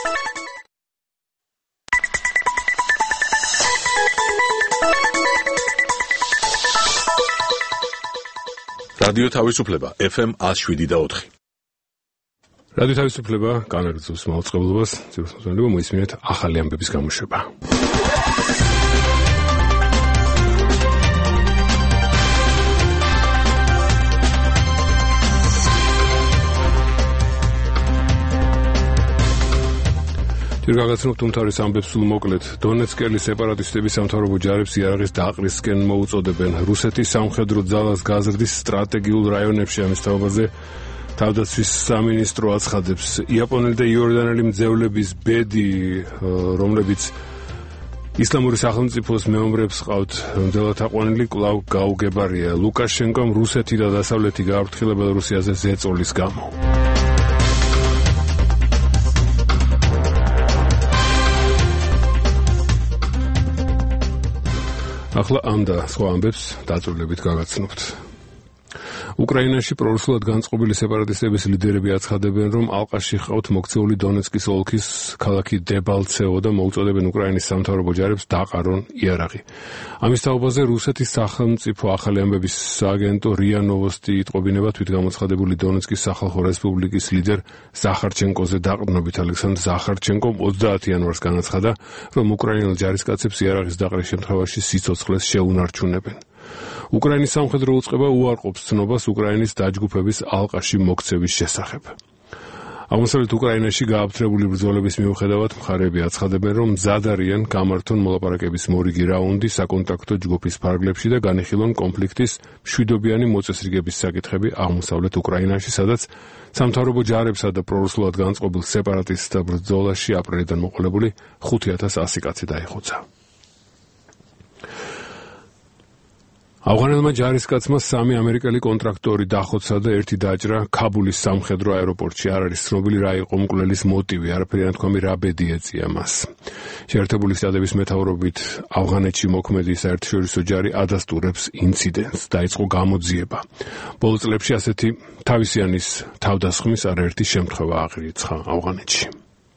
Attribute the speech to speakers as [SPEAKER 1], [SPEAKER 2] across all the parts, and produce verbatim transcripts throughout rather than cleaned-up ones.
[SPEAKER 1] რადიო თავისუფლება ეფ ემ one oh seven და four.
[SPEAKER 2] რადიო თავისუფლება განაგრძობს მაუწყებლობას, ძირითადად მოისმინეთ ახალი ამბების გამოშვება. ჯერ გაგაცნობთ უმთავრეს ამბებს სულ მოკლედ. დონეცკელი სეპარატისტების სამთავრობო ჯარებს იარაღის დაყრისკენ მოუწოდებენ. რუსეთის სამხედრო ძალას გაზრდის სტრატეგიულ რაიონებში ამის თაობაზე თავდაცვის სამინისტრო აცხადებს. იაპონელი და იორდანელი მძევლების ბედი, რომლებიც ისლამური სახელმწიფოს მეომრებს ყავთ მძელათაყვანილი, კვლავ გაუგებარია. ლუკაშენკომ რუსეთი და დასავლეთი გააფრთხილა ბელორუსიაზე ზეწოლის გამო. ახლა ამ და სხვა ამბებს დაწვრილებით გაგაცნობთ. უკრაინაში პრორუსულად განწყობილი სეპარატისტების ლიდერები აცხადებენ, რომ ალყაში ჰყავთ მოქცეული დონეცკის ოლქის ქალაქი დებალცევო და მოუწოდებენ უკრაინის სამთავრობო ჯარებს დაყარონ იარაღი. ამის თაობაზე რუსეთის სახელმწიფო ახალი ამბების სააგენტო რია ნოვოსტი იტყობინება თვითგამოცხადებული დონეცკის სახალხო რესპუბლიკის ლიდერ ზახარჩენკოზე დაყრდნობით. ალექსანდრ ზახარჩენკომ ოცდაათი იანვარს განაცხადა, რომ უკრაინელ ჯარისკაცებს იარაღის დაყრის შემთხვევაში სიცოცხლეს შეუნარჩუნებენ. უკრაინის სამხედრო უწყება უარყოფს ცნობას უკრაინის დაჯგუფების ალყაში მოქცევის შესახებ. აღმოსავლეთ უკრაინაში გააფთრებული ბრძოლების მიუხედავად მხარეები აცხადებენ, რომ მზად არიან გამართონ მოლაპარაკების მორიგი რაუნდი საკონტაქტო ჯგუფის ფარგლებში და განიხილონ კონფლიქტის მშვიდობიანი მოწესრიგების საკითხები აღმოსავლეთ უკრაინაში, სადაც სამთავრობო ჯარებსა და პრორუსულად განწყობილ სეპარატისტთა ბრძოლაში აპრილიდან მოყოლებული ხუთი ათას ასი კაცი დაიხოცა. ავღანელმა ჯარისკაცმა სამი ამერიკელი კონტრაქტორი დახოცა და ერთი დაჭრა ქაბულის სამხედრო აეროპორტში. არ არის ცნობილი რა იყო მკვლელის მოტივი, არაფერი არ თქვა რა ბედი ეწია მას. შეერთებული შტატების მეთაურობით ავღანეთში მოქმედი საერთაშორისო ჯარი ადასტურებს ინციდენტს. დაიწყო გამოძიება. ბოლო წლებში ასეთი თავისიანის თავდასხმის არაერთი შემთხვევა აღირიცხა ავღანეთში.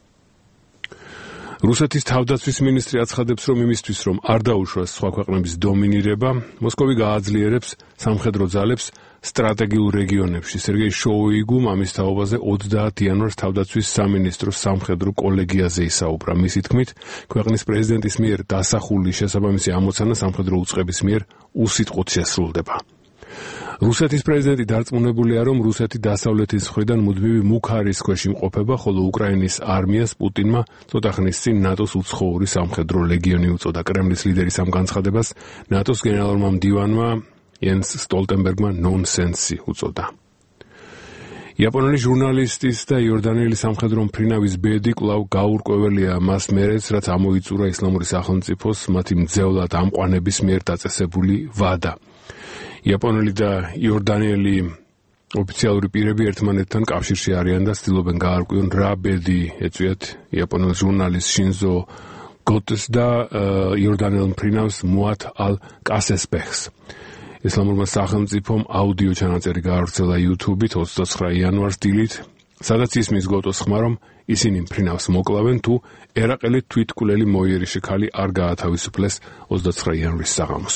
[SPEAKER 2] რუსეთის თავდაცვის მინისტრი აცხადებს, რომ იმისთვის, რომ არ დაუშვას სხვა ქვეყნების დომინირება, მოსკოვი გააძლიერებს სამხედრო ძალებს სტრატეგიულ რეგიონებში. სერგეი შოუიგუმ ამის თაობაზე ოცდაათი იანვარს თავდაცვის სამინისტროს სამხედრო კოლეგიაზე ისაუბრა. მისი თქმით, ქვეყნის პრეზიდენტის მიერ დასახული შესაბამისი ამოცანა სამხედრო უწყების მიერ უსიტყვოდ შესრულდება. რუსეთის პრეზიდენტი დარწმუნებულია, რომ რუსეთი დასავლეთის მხრიდან მუდმივი მუქარის ქვეშ იმყოფება, ხოლო უკრაინის არმიას პუტინმა ცოტა ხნის წინ ნატოს უცხოური სამხედრო ლეგიონი უწოდა. კრემლის ლიდერის ამ განცხადებას ნატოს გენერალურმა მდივანმა იენს სტოლტენბერგმა ნონსენსი უწოდა. იაპონელი ჟურნალისტის და იორდანელი სამხედრო მფრინავის ბედი კვლავ გაურკვეველია მას მერეც, რაც ამოიწურა ისლამური სახელმწიფოს მათი მძევლად ამყვანების მიერ დაწესებული ვადა. იაპონელი და იორდანიელი ოფიციალური პირები ერთმანეთთან კავშირში არიან და ცდილობენ გაარკვიონ რა ბედი ეწვიათ იაპონელ ჟურნალისტ შინზო გოტეს და იორდანელ მფრინავს მუათ ალ კასესბეხს. ისლამურმა სახელმწიფომ აუდიო ჩანაწერი გაავრცელა YouTube-ით ოცდაცხრა იანვარს დილით, სადაც ისმის გოტოს ხმა, რომ ისინი მფრინავს მოკლავენ თუ ერაყელი თვითკვლელი მოიერიშე ქალი არ გაათავისუფლეს ოცდაცხრა იანვრის საღამოს.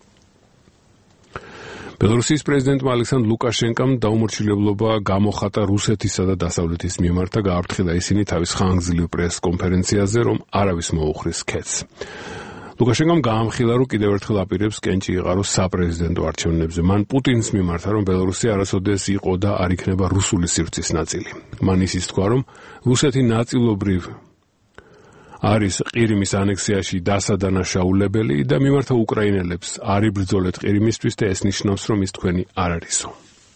[SPEAKER 2] ბელორუსიის პრეზიდენტმა ალექსანდრ ლუკაშენკომ დაუმორჩილებლობა გამოხატა რუსეთისა და დასავლეთის მიმართ და გააფრთხილა ისინი თავის ხანგრძლივ პრეს-კონფერენციაზე, რომ არავის მოუხრის ქეთს. ლუკაშენკომ გაამხილა, რომ კიდევ ერთხელ აპირებს კენჭი იყაროს საპრეზიდენტო არჩევნებზე. მან პუტინის მიმართა, რომ ბელორუსია არასოდეს იყო და არ იქნება რუსული სივრცის ნაწილი. მან ისიც თქვა, რომ რუსეთი ნაწილობრივ არის ყირიმის ანექსიაში დასადანაშაულებელი და მიმართა უკრაინელებს არ იბრძოლეთ ყირიმისთვის და ეს ნიშნავს, რომ ის თქვენი არ არისო.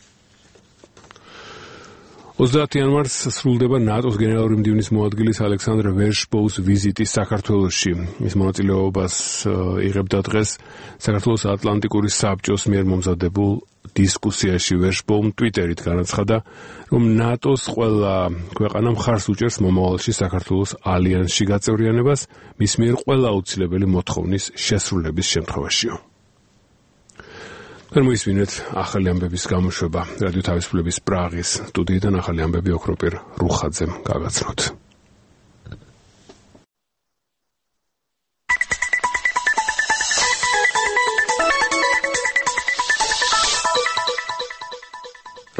[SPEAKER 2] ოცდაათი იანვარს სრულდება ნატოს გენერალური მდივნის მოადგილის ალექსანდრ ვერშბოუს ვიზიტი საქართველოში. მის მონაწილეობას იღებდა დღეს საქართველოს ატლანტიკური საბჭოს მიერ მომზადებულ დისკუსიაში. ვერშბოუმ ტვიტერით განაცხადა, რომ ნატოს ყველა ქვეყანა მხარს უჭერს მომავალში საქართველოს ალიანსში გაწევრიანებას, მის მიერ ყველა აუცილებელი მოთხოვნის შესრულების შემთხვევაშიო. მოისმინეთ ახალი ამბების გამოშვება. რადიო თავისუფლების პრაღის სტუდიიდან ახალი ამბები ოქროპირ რუხაძემ გაგაცნოთ.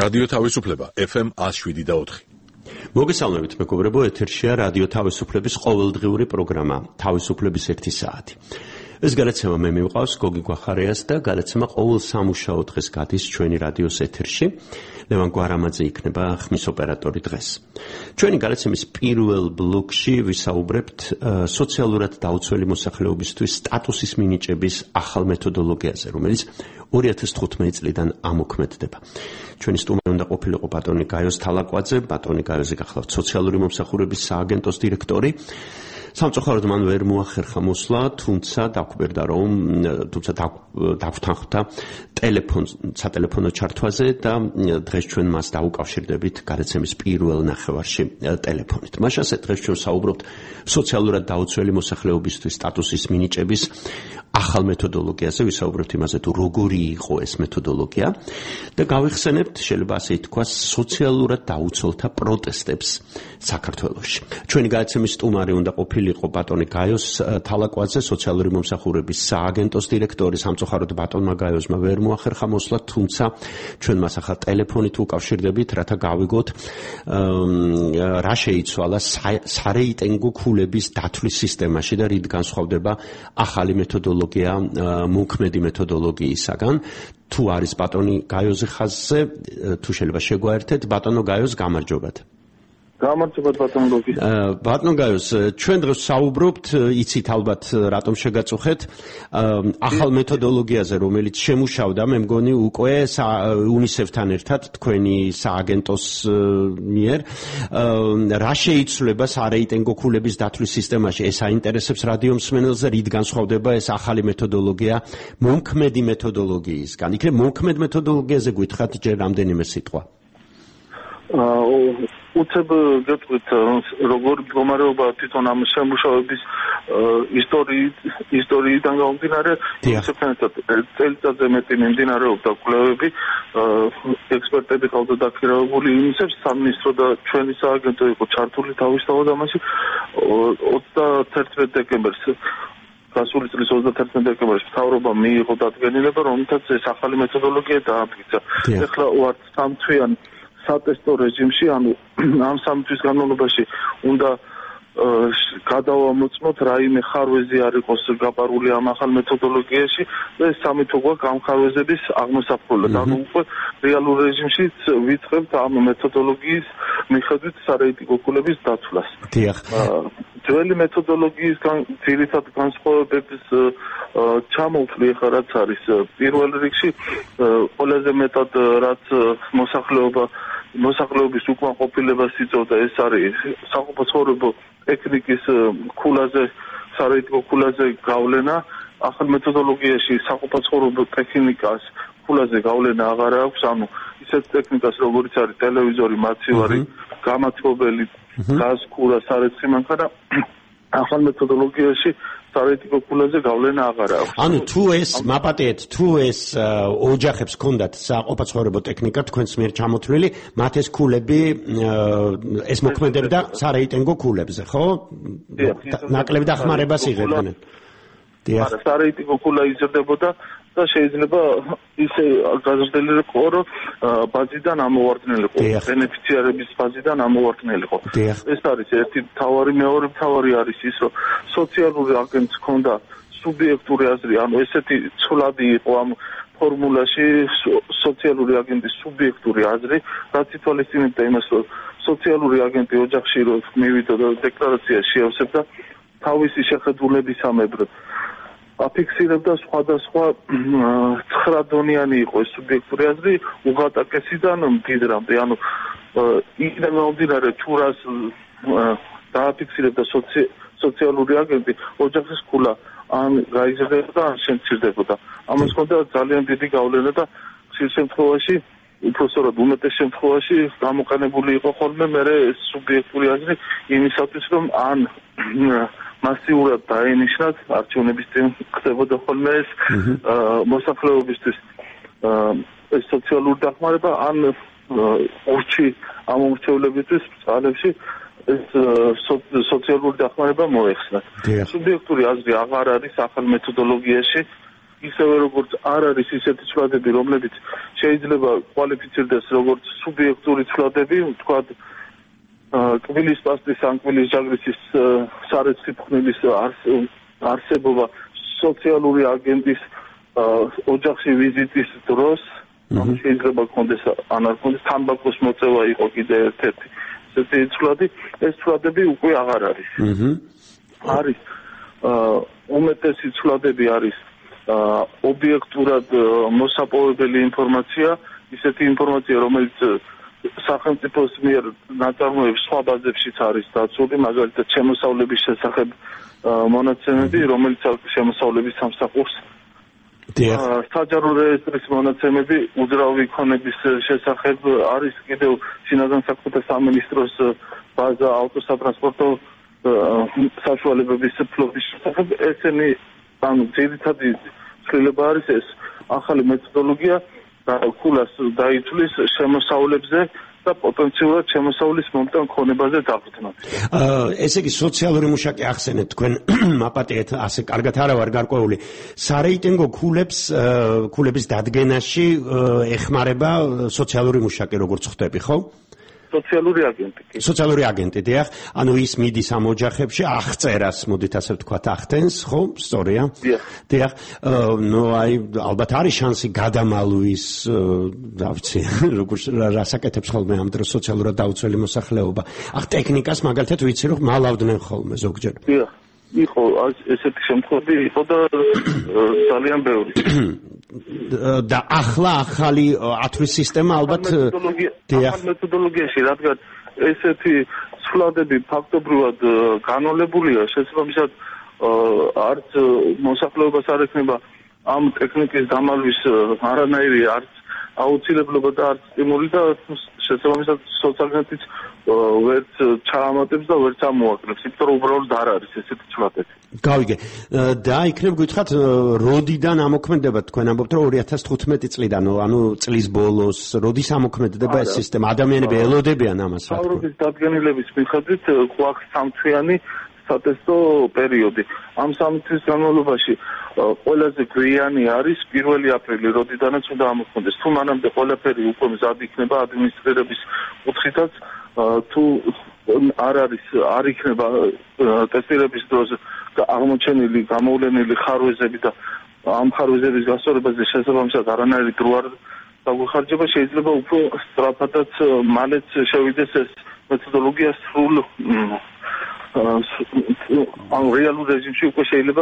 [SPEAKER 1] რადიო თავისუფლება ეფ ემ one oh seven და four.
[SPEAKER 3] მოგესალმებით მეგობრებო, ეთერშია რადიო თავისუფლების ყოველდღიური პროგრამა თავისუფლების ერთი საათი. ეს გადაცემა მე მივყავს გოგი გვახარიას და გადაცემა ყოველ სამუშაო დღეს გადის ჩვენი რადიოს ეთერში. ლევან გვარამაძე იქნება ხმის ოპერატორი დღეს. ჩვენი გადაცემის პირველ ბლოკში ვისაუბრებთ სოციალურად დაუცველი მოსახლეობისთვის სტატუსის მინიჭების ახალ მეთოდოლოგიაზე, რომელიც two thousand fifteen წლიდან ამოქმედდება. ჩვენი სტუმარი უნდა ყოფილიყო ბატონი გაიოს თალაკვაძე, ბატონი გაიოზე გახლავთ სოციალური მომსახურების სააგენტოს დირექტორი. სამწუხაროდ მან ვერ მოახერხა მოსვლა, თუმცა დაგვკვირდა რომ თუმცა დაგვთანხმდა ტელეფონ სატელეფონო ჩართვაზე და დღეს ჩვენ მას დაუკავშირდებით გადაცემის პირველ ნახევარში ტელეფონით. მას ასე დღეს ჩვენ საუბრობთ სოციალურად დაუცველი მოსახლეობისთვის სტატუსის მინიჭების ახალ მეთოდოლოგიაზე, ვისაუბრებთ იმაზე თუ როგორი იყო ეს მეთოდოლოგია და გავიხსენებთ შეიძლება ასე ითქვას სოციალურად დაუცველთა პროტესტებს საქართველოში. ჩვენი გადაცემის სტუმარი უნდა ყოფილიყო ბატონი გაიოს თალაკვაძე, სოციალური მომსახურების სააგენტოს დირექტორი. სამწუხაროდ ბატონმა გაიოსმა ვერ მოახერხა მოსვლა, თუმცა ჩვენ მას ახლა ტელეფონით უკავშირდებით, რათა გავიგოთ რა შეიცვალა სარეიტინგო ქულების დათვლის სისტემაში და რით განსხვავდება ახალი მეთოდოლოგია მოქმედი მეთოდოლოგიისაგან. თუ არის ბატონი გაიოზე ხაზზე, თუ შეიძლება შეგვაერთეთ, ბატონო გაიოს გამარჯობათ.
[SPEAKER 4] გამარჯობათ ბატონო გოგი.
[SPEAKER 3] ბატონო გაიოს, ჩვენ დღეს საუბრობთ, იცით ალბათ რატომ შეგაწუხეთ, ახალ მეთოდოლოგიაზე, რომელიც შემუშავდა, მე მგონი უკვე უნისეფთან ერთად თქვენი სააგენტოს მიერ. რა შეიცვლება სარეიტინგო ქულების დათვლის სისტემაში? ეს აინტერესებს რადიო მსმენელს, რით განსხვავდება ეს ახალი მეთოდოლოგია მომქმედი მეთოდოლოგიისგან? იქნებ მომქმედ მეთოდოლოგიაზე გითხრათ ჯერ რამდენიმე სიტყვა.
[SPEAKER 4] უცებ გეტყვით როგორი მდგომარეობა თვითონ ამ შემუშავების ისტორიიდან გამომდინარე, წელიწადზე მეტი მიმდინარეობდა კვლევები, ექსპერტები ყავდა დაქირავებული იმისებს, სამინისტრო და ჩვენი სააგენტო იყო ჩართული თავისთავად ამაში. ოცდაათი დეკემბერს გასული წლის ოცდაათი დეკემბერს მთავრობა მიიღო დადგენილება, რომელთაც ეს ახალი მეთოდოლოგია დაამტკიცა. ეხლა ვართ სამთვიან სატესტო რეჟიმში, ანუ ამ სამი თვის განმავლობაში უნდა გადავამოწმოთ რაიმე ხარვეზი არ იყოს გაპარული ამ ახალ მეთოდოლოგიაში და ეს სამი თვე გვაქვს ამ ხარვეზების აღმოსაფხვრელად. ანუ უკვე რეალურ რეჟიმში ვიწყებთ ამ მეთოდოლოგიის მიხედვით სარეიტინგო ქულების დათვლას.
[SPEAKER 3] დიახ.
[SPEAKER 4] ძველი მეთოდოლოგიის ძირითად განსხვავებების ჩამოვთვლი ახლა რაც არის პირველ რიგში ყველაზე მეტად რაც მოსახლეობა მოსახლეობის უკმაყოფილებას იწვევდა, ეს არის საყოფაცხოვრებო ტექნიკის ქულაზე, სარეიტინგო ქულაზე გავლენა. ახალ მეთოდოლოგიაში საყოფაცხოვრებო ტექნიკას ქულაზე გავლენა აღარ აქვს, ანუ ისეთ ტექნიკას როგორც არის ტელევიზორი, მაცივარი, გამათბობელი, გაზ, ქურა, სარეცხი მანქანა, ახალ მეთოდოლოგიაში სარეიტინგო ქულაზე გავლენა აღარ აქვს.
[SPEAKER 3] ანუ თუ ეს მაპატიეთ, თუ ეს ოჯახებს ჰქონდათ საყოფაცხოვრებო ტექნიკა თქვენს მიერ ჩამოთვლილი, მათ ეს ქულები ეს მოქმედებდა სარეიტინგო ქულებზე, ხო? ნაკლებ დახმარებას იღებდნენ.
[SPEAKER 4] არა, სარეიტინგო ქულა იზრდებოდა და შეიძლება ისე გაზრდილიყო, რომ ბაზიდან ამოვარდნილიყო, ბენეფიციარების ბაზიდან ამოვარდნილიყო. ეს არის ერთი მთავარი, მეორე მთავარი არის ის, რომ სოციალური აგენტს ჰქონდა სუბიექტური აზრი, ანუ ესეთი ცვლადი იყო ამ ფორმულაში სოციალური აგენტის სუბიექტური აზრი, რაც ითვალისწინებდა იმას, რომ სოციალური აგენტი ოჯახში რომ მივიდა და დეკლარაციას შეავსებდა თავისი შეხედულებისამებრ აფიქსირებდა სხვადასხვა ცხრა დონიანი იყო ეს სუბიექტური აზრი უღატაკესიდან მდიდრამდე, ანუ იქიდან მომდინარე თუ რას დააფიქსირებდა სოციალური აგენტი, ოჯახის ქულა ან გაიზრდებოდა, ან შემცირდებოდა. ამას ჰქონდა ძალიან დიდი გავლენა და ხშირ შემთხვევაში უпроსორად უმეტეს შემთხვევაში გამოყენებული იყო ხოლმე მერე ეს სუბიექტური აზრი იმისათვის, რომ ან მასიურად დაენიშნათ არჩევნების წინ ხდებოდა ხოლმე ეს მოსახლეობისთვის ეს სოციალური დახმარება, ან ურჩი ამ მომრჩევლებისთვის წყალებში ეს სოციალური დახმარება მოეხსნათ. სუბიექტური აზრი აღარ არის ახალ მეთოდოლოგიაში ისევე როგორც არ არის ისეთი ცვლადები, რომლებიც შეიძლება კვალიფიცირდეს როგორც სუბიექტური ცვლადები, თქვა კბილის პასტის ან კბილის ჯაგრისის სარეცხიფხნილის არსებობა სოციალური აგენტის ოჯახში ვიზიტის დროს, ამ შეიძლება კონდეს ან არ კონდეს თამბაქოს მოწევა იყო კიდე ერთ-ერთი ესეთი ცვლადი, ეს ცვლადები უკვე აღარ არის. არის უმეტესი ცვლადები არის ობიექტურად მოსაპოვებელი ინფორმაცია, ისეთი ინფორმაცია, რომელიც სახელმწიფოს მიერ ნაწარმოების სხვა ბაზებშიც არის დაცული, მაგალითად შემოსავლების შესახებ მონაცემები, რომელიც შემოსავლების სამსახურს საჯარო რეესტრის მონაცემები უძრავი ქონების შესახებ არის კიდევ შინაგან საქმეთა სამინისტროს ბაზა ავტოსატრანსპორტო საშუალებების ფლობის შესახებ ესენი ანუ ძირითადი ცვლილება არის ეს ახალი მეთოდოლოგია ქულას დაიცვლის შემოსავლებზე და პოტენციურად შემოსავლის მომტან ქონებაზე დაყრდნობით.
[SPEAKER 3] ესე იგი სოციალური მუშაკი ახსენეთ თქვენ მაპატიეთ ასე კარგად არა ვარ გარკვეული სარეიტინგო ქულებს ქულების დადგენაში ეხმარება სოციალური მუშაკი როგორც ხვდები ხო?
[SPEAKER 4] სოციალური აგენტი.
[SPEAKER 3] სოციალური აგენტი, დიახ, ანუ ის მიდის ამ ოჯახებში აღწერას, მოდით ასე ვთქვათ, ახდენს, ხო? სწორია?
[SPEAKER 4] დიახ.
[SPEAKER 3] დიახ. ნუ აი ალბათ არის შანსი გადამალვის, რა ვიცი, როგორ რასაკეთებს ხოლმე ამ დროს სოციალურად დაუცველი მოსახლეობა. ახ ტექნიკას მაგალითად ვიცი რომ მალავდნენ ხოლმე ზოგჯერ.
[SPEAKER 4] დიახ. იყო ესეთი შემთხვევები იყო და ძალიან ბევრი.
[SPEAKER 3] და ახლა ახალი ათვლის სისტემა ალბათ
[SPEAKER 4] ახალ მეთოდოლოგიაში, რადგან ესეთი ცვლადები ფაქტობრივად განოლებულია, შესაბამისად არც მოსახლეობას არ ექნება ამ ტექნიკის დამალვის არანაირი არც აუცილებლობა და არც სტიმული და შესაბამისად სოციალისტიც ვერც ჩაამატებს და ვერც ამოაკრებს, იმიტომ რომ უბრალოდ არ არის ესეთი ცვლადები.
[SPEAKER 3] გავიგე. და იქნებ გითხრათ როდიდან ამოქმედება თქვენ ამბობთ რომ ორი ათას თხუთმეტი წლიდან, ანუ წლის ბოლოს, როდის ამოქმედება ეს სისტემა? ადამიანები ელოდებიან ამას რა თქმა უნდა.
[SPEAKER 4] მთავრობის დადგენილების მიხედვით გვაქვს სამთვიანი სატესტო პერიოდი. ამ სამი თვის განმავლობაში ყველაზე გვიანი არის პირველი აპრილი, როდიდანაც უნდა ამოქმედდეს. თუ მანამდე ყველაფერი უკვე მზად იქნება ადმინისტრირების კუთხითაც, თუ არ არის არ იქნება ტესტირების დროს აღმოჩენილი გამოვლენილი ხარვეზები და ამ ხარვეზების გასწორებაზე შესაბამისად არანაირი დრო არ დაგვეხარჯება, შეიძლება უფრო სწრაფადაც მალეც შევიდეს ეს მეთოდოლოგია სრულ ამ რეალურ რეჟიმში უკვე შეიძლება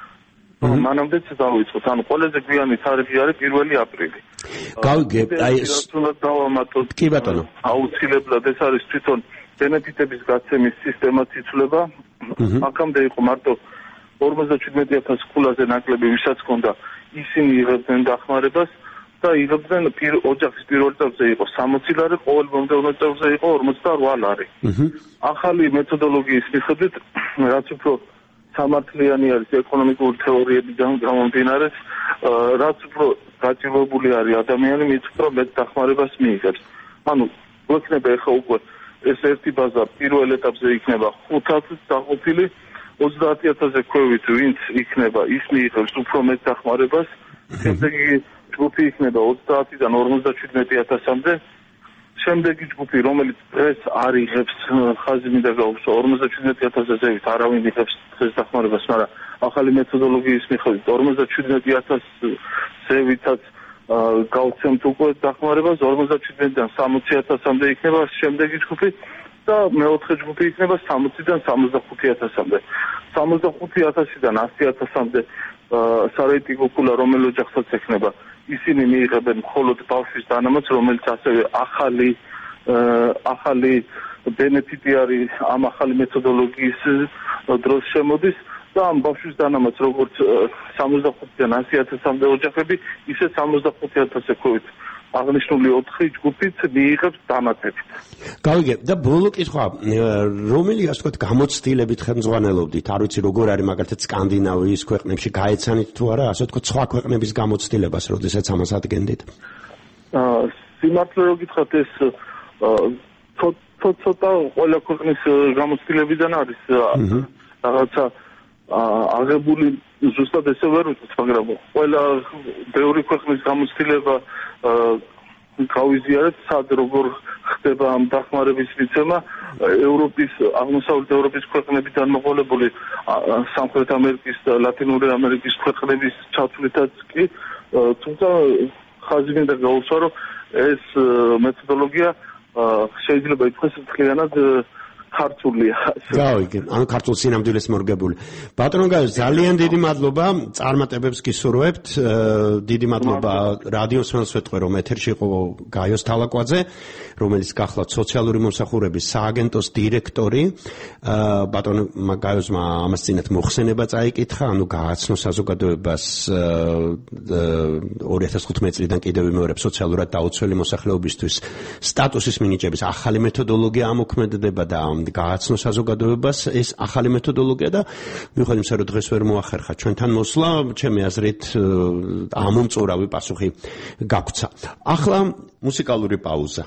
[SPEAKER 4] მანამდეც დავიწყოთ. ანუ ყველაზე გვიანი თარიღი არის პირველი აპრილი.
[SPEAKER 3] გავიგე, აი ეს
[SPEAKER 4] უნდა დავამატოთ.
[SPEAKER 3] კი ბატონო.
[SPEAKER 4] აუცილებლად ეს არის თვითონ ბენეფიტების გაცემის სისტემაც იცვლება. აქამდე იყო მარტო ორმოცდაჩვიდმეტი ათას ქულაზე ნაკლები, ვისაც ჰქონდა, ისინი იღებდნენ დახმარებას და იღებდნენ ოჯახის პირველ წელზე იყო სამოცი ლარი, ყოველ მომდევნო წელზე იყო ორმოცდარვა ლარი. ახალი მეთოდოლოგიის მიხედვით, რაც უფრო სამართლიანი არის ეკონომიკური თეორიებიდან გამომდინარე, რაც უფრო გაჭირვებული არის ადამიანი, მით უფრო მეტ დახმარებას მიიღებს. ანუ გვექნება ახლა უკვე ეს ერთი ბაზა პირველ ეტაპზე იქნება ხუთ ათს დაყოფილი, ოცდაათი ათასზე ქვევით ვინც იქნება, ის მიიღებს უფრო მეტ დახმარებას, შემდეგი ჯგუფი იქნება ოცდაათიდან ორმოცდაჩვიდმეტი ათასამდე, შემდეგი ჯგუფი, რომელიც დღეს არ იღებს ხაზი მინდა გაუსვა ორმოცდაჩვიდმეტი ათასზე ზევით არავინ იღებს დღეს დახმარებას, მაგრამ ახალი მეთოდოლოგიის მიხედვით ორმოცდაჩვიდმეტი ათასზე ზევითაც გავცემთ უკვე დახმარებას, ორმოცდაჩვიდმეტიდან სამოცი ათასამდე იქნება შემდეგი ჯგუფი და მეოთხე ჯგუფი იქნება სამოციდან სამოცდახუთი ათასამდე. სამოცდახუთი ათასიდან ასი ათასამდე სარეიტინგო ქულა რომელ ოჯახსაც ექნება, ისინი მიიღებენ მხოლოდ ბავშვის დანამატს, რომელიც ასევე ახალი ახალი ბენეფიტი არის ამ ახალი მეთოდოლოგიის დროს შემოდის და ამ ბავშვის დანამატს როგორც სამოცდახუთიდან ასი ათასამდე ოჯახები, ისე სამოცდახუთი ათასზე ქვევით აღნიშნული ოთხი ჯგუფით მიიღებს დამატებით.
[SPEAKER 3] გავიგე და ბოლო კითხვა, რომელი ასე ვთქვათ გამოცდილებით ხელმძღვანელობდით? არ ვიცი როგორ არის მაგალითად სკანდინავიის ქვეყნებში გაეცანით თუ არა, ასე ვთქვათ სხვა ქვეყნების გამოცდილებას, როდესაც ამას ადგენდით?
[SPEAKER 4] აა სიმართლე რო გითხრათ, ეს ცოტა ყველა ქვეყნის გამოცდილებიდან არის რაღაცა აღებული ზუსტად ესე ვერ ვიტყვით, მაგრამ ყველა ბევრი ქვეყნის გამოცდილება გავიზიარეთ, სად როგორ ხდება ამ დახმარების მიცემა. ევროპის, აღმოსავლეთ ევროპის ქვეყნებიდან მოყოლებული სამხრეთ ამერიკის და ლათინური ამერიკის ქვეყნების ჩათვლითაც კი, თუმცა ხაზი მინდა გაუსვა, რომ ეს მეთოდოლოგია შეიძლება ითქვას მთლიანად ქართულია.
[SPEAKER 3] გავიგე, ანუ ქართულ სინამდვილეს მორგებული. ბატონო გაიო, ძალიან დიდი მადლობა, წარმატებებს გისურვებთ. დიდი მადლობა რადიოს მსხვერპლ რომ ეთერში იყო გაიოს თალაკვაძე, რომელიც გახლავთ სოციალური მომსახურების სააგენტოს დირექტორი. ბატონო გაიოსმა ამას წინათ მოხსენება წაიკითხა, ანუ გააცნო საზოგადოებას ორი ათას თხუთმეტი წლიდან კიდევ ვიმეორებ სოციალურად დაუცველი მოსახლეობისთვის სტატუსის მინიჭების ახალი მეთოდოლოგია ამოქმედება და გააცნო საზოგადოებას ეს ახალი მეთოდოლოგია და მიუხედავად იმისა, რომ დღეს ვერ მოახერხა ჩვენთან მოსვლა, ჩემი აზრით ამომწურავი პასუხი გაგვცა. ახლა მუსიკალური პაუზა.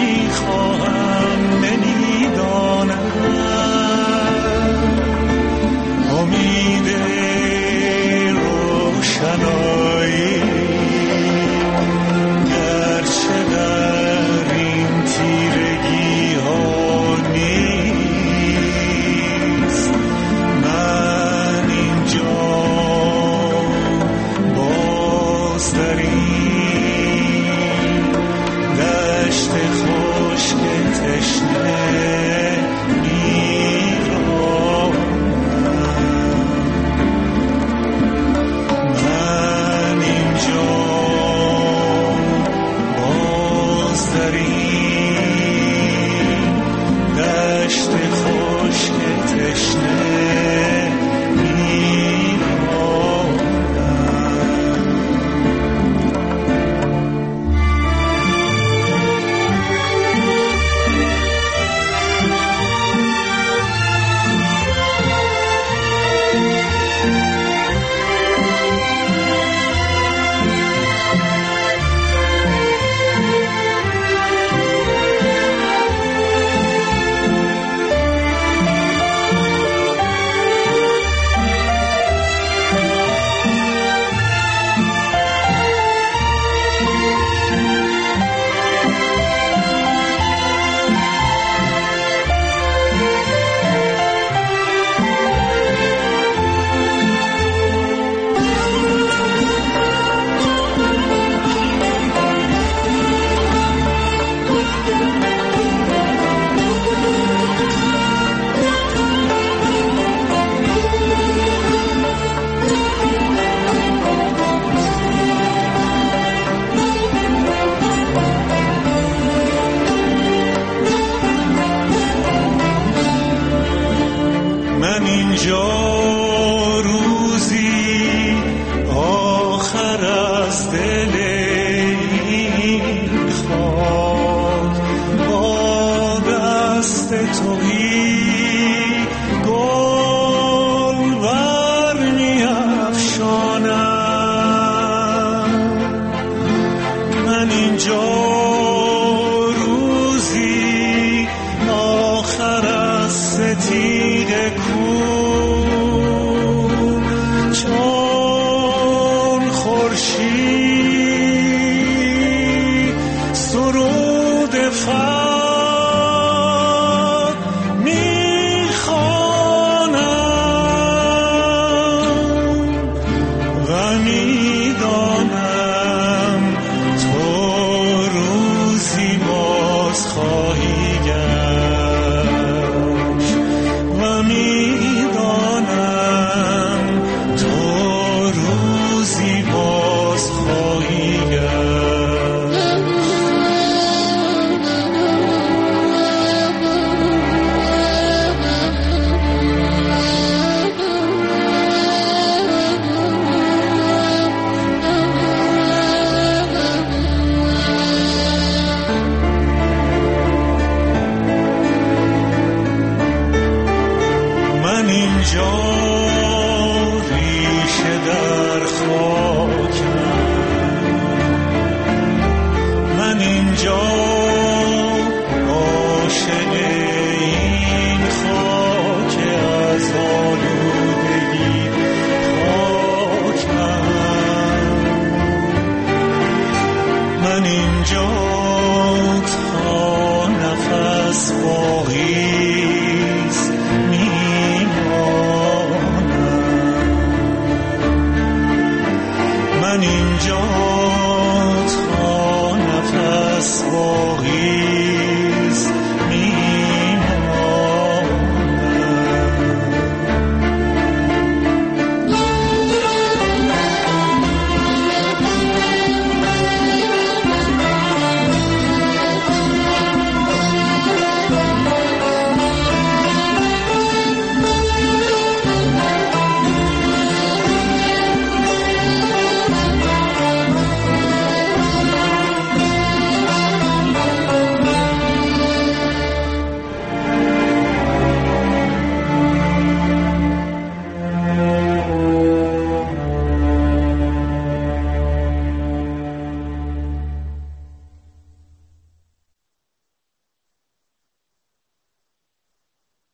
[SPEAKER 5] خواهی گشت و می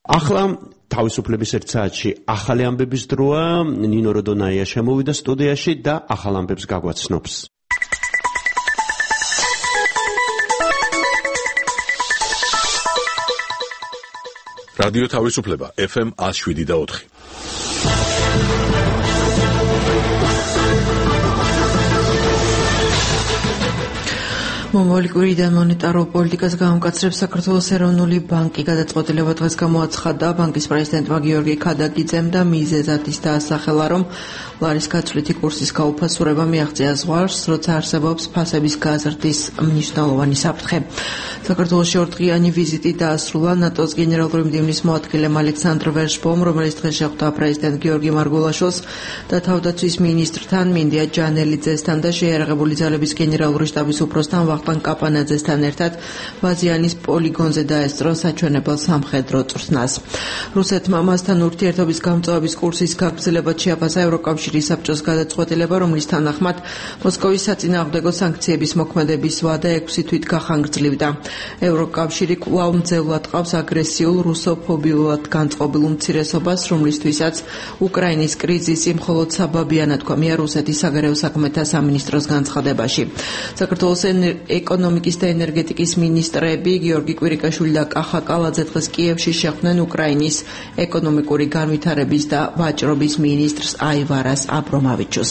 [SPEAKER 3] ახლა თავისუფლების ერთ საათში ახალი ამბების დროა. ნინო როდონაია შემოვიდა სტუდიაში და ახალ ამბებს გაგვაცნობს.
[SPEAKER 1] რადიო თავისუფლება ეფ ემ one oh seven და four.
[SPEAKER 5] მომავალი კვირიდან მონეტარო პოლიტიკას გაუმკაცრებს საქართველოს ეროვნული ბანკი. გადაწყვეტილება დღეს გამოაცხადა ბანკის პრეზიდენტმა გიორგი ქადაგიძემ და მიზეზად ის დაასახელა, რომ ლარის გაცვლითი კურსის გაუფასურება მიაღწია ზღვარს, როცა არსებობს ფასების გაზრდის მნიშვნელოვანი საფრთხე. საქართველოში ორდღიანი ვიზიტი დაასრულა ნატოს გენერალური მდივნის მოადგილემ ალექსანდრ ვერშბომ, რომელიც დღეს შეხვდა პრეზიდენტ გიორგი მარგულაშვილს და თავდაცვის მინისტრთან, მინდია ჯანელიძესთან და შეიარაღებული ძალების გენერალური შტაბის უფროსთან ვახტანგ კაპანაძესთან ერთად ბაზიანის პოლიგონზე დაესწრო საჩვენებელ სამხედრო წვრთნას. რუსეთმა მასთან ურთიერთობის გამწვავების კურსის გაგრძელებად შეაფასა ევროკავშირის საბჭოს გადაწყვეტილება, რომლის თანახმად მოსკოვის საწინააღმდეგო სანქციების მოქმედების ვადა ექვსი თვით გახანგრძლივდა. ევროკავშირი კვლავ მძევლად ყავს აგრესიულ რუსოფობიურად განწყობილ უმცირესობას, რომლისთვისაც უკრაინის კრიზისი მხოლოდ საბაბია ნათქვამია რუსეთის საგარეო საქმეთა სამინისტროს განცხადებაში. საქართველოს ეკონომიკის და ენერგეტიკის მინისტრები გიორგი კვირიკაშვილი და კახა კალაძე დღეს კიევში შეხვდნენ უკრაინის ეკონომიკური განვითარების და ვაჭრობის მინისტრს აივარას აბრომავიჩუს.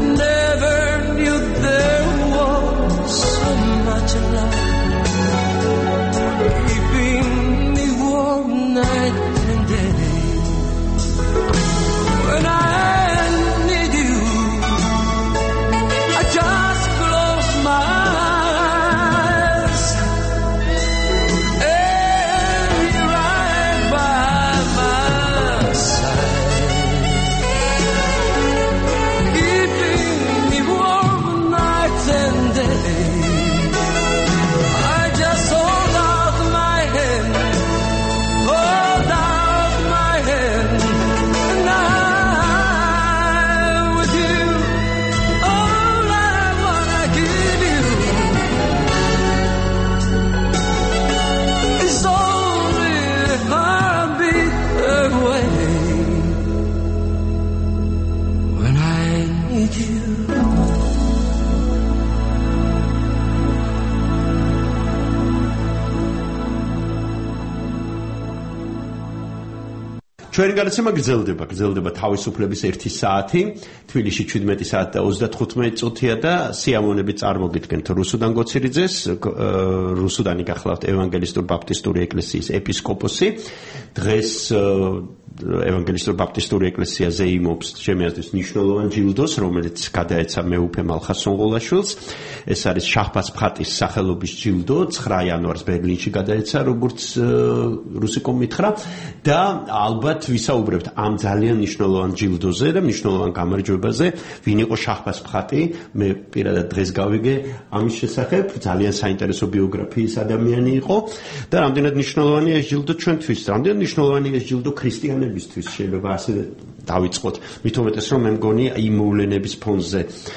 [SPEAKER 3] ჩვენი გადაცემა გრძელდება, გრძელდება თავისუფლების ერთი საათი, თბილისში შვიდმეტი საათი და ოცდათხუთმეტი წუთია და სიამოვნებით წარმოგიდგენთ რუსუდან გოცირიძეს, რუსუდანი გახლავთ ევანგელისტურ ბაპტისტური ეკლესიის ეპისკოპოსი. დღეს ევანგელისტურ ბაპტისტური ეკლესიაზე იმობს ჩემი აზრით მნიშვნელოვან ჯილდოს, რომელიც გადაეცა მეუფე მალხა სონღოლაშვილს. ეს არის შაჰბაზ ფატის სახელობის ჯილდო, ცხრა იანვარს ბერლინში გადაეცა, როგორც რუსიკომ მითხრა და ალბათ ვისაუბრებთ ამ ძალიან მნიშვნელოვან ჯილდოზე და მნიშვნელოვან გამარჯვებაზე, ვინ იყო შაჰბაზ ფატი. მე პირადად დღეს გავიგე ამის შესახებ, ძალიან საინტერესო ბიოგრაფიის ადამიანი იყო და რამდენად მნიშვნელოვანია ეს ჯილდო ჩვენთვის, რამდენად მნიშვნელოვანია ეს ჯილდო ქრისტიანებისთვის, შეიძლება ასე დავიწყოთ. მით უმეტეს რომ მე მგონი იმ მოვლენების ფონზე,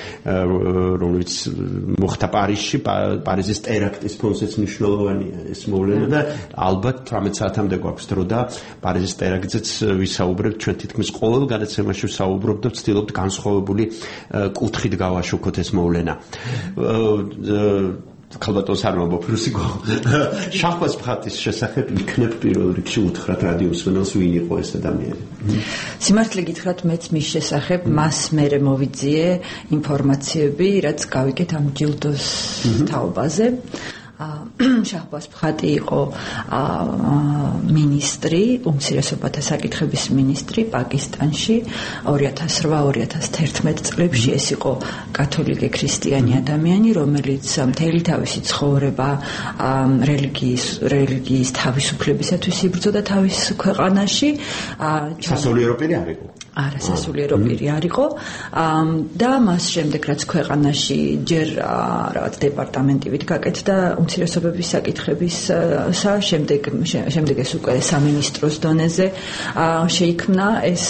[SPEAKER 3] რომელიც მოხდა პარიზში, პარიზის ტერაქტის ფონზეც მნიშვნელოვანია ეს მოვლენა და ალბათ თვრამეტ საათამდე გვაქვს დრო და პარიზის ტერაქტზეც ვისაუბრებთ. ჩვენ თითქმის ყოველ გადაცემაში ვსაუბრობთ და ვცდილობთ განსხვავებული კუთხით გავაშუქოთ ეს მოვლენა. ქალბატონს არ მომბობ რუსიკო. შაჰბაზ ფატის შესახებ იქნებ პირველ რიგში უთხრათ რადიოსმენელს ვინ იყო ეს ადამიანი.
[SPEAKER 5] სიმართლე გითხრათ, მეც მის შესახებ მას მერე მოვიძიე ინფორმაციები, რაც გავიგეთ ამ ჯილდოს თაობაზე. შაჰბაზ ფატი იყო მინისტრი, უმცირესობათა საკითხების მინისტრი პაკისტანში ორი ათას რვა ორი ათას თერთმეტ წლებში. ეს იყო კათოლიკე ქრისტიანი ადამიანი, რომელიც მთელი თავისი ცხოვრება რელიგიის რელიგიის თავისუფლებისათვის იბრძოდა თავის ქვეყანაში.
[SPEAKER 3] სასულიერო პირი არ იყო.
[SPEAKER 5] არა, სასულიერო პირი არ იყო და მას შემდეგ რაც ქვეყანაში ჯერ რაღაც დეპარტამენტივით გაკეთდა უმცირესობების საკითხებისა, შემდეგ შემდეგ ეს უკვე სამინისტროს დონეზე შეიქმნა ეს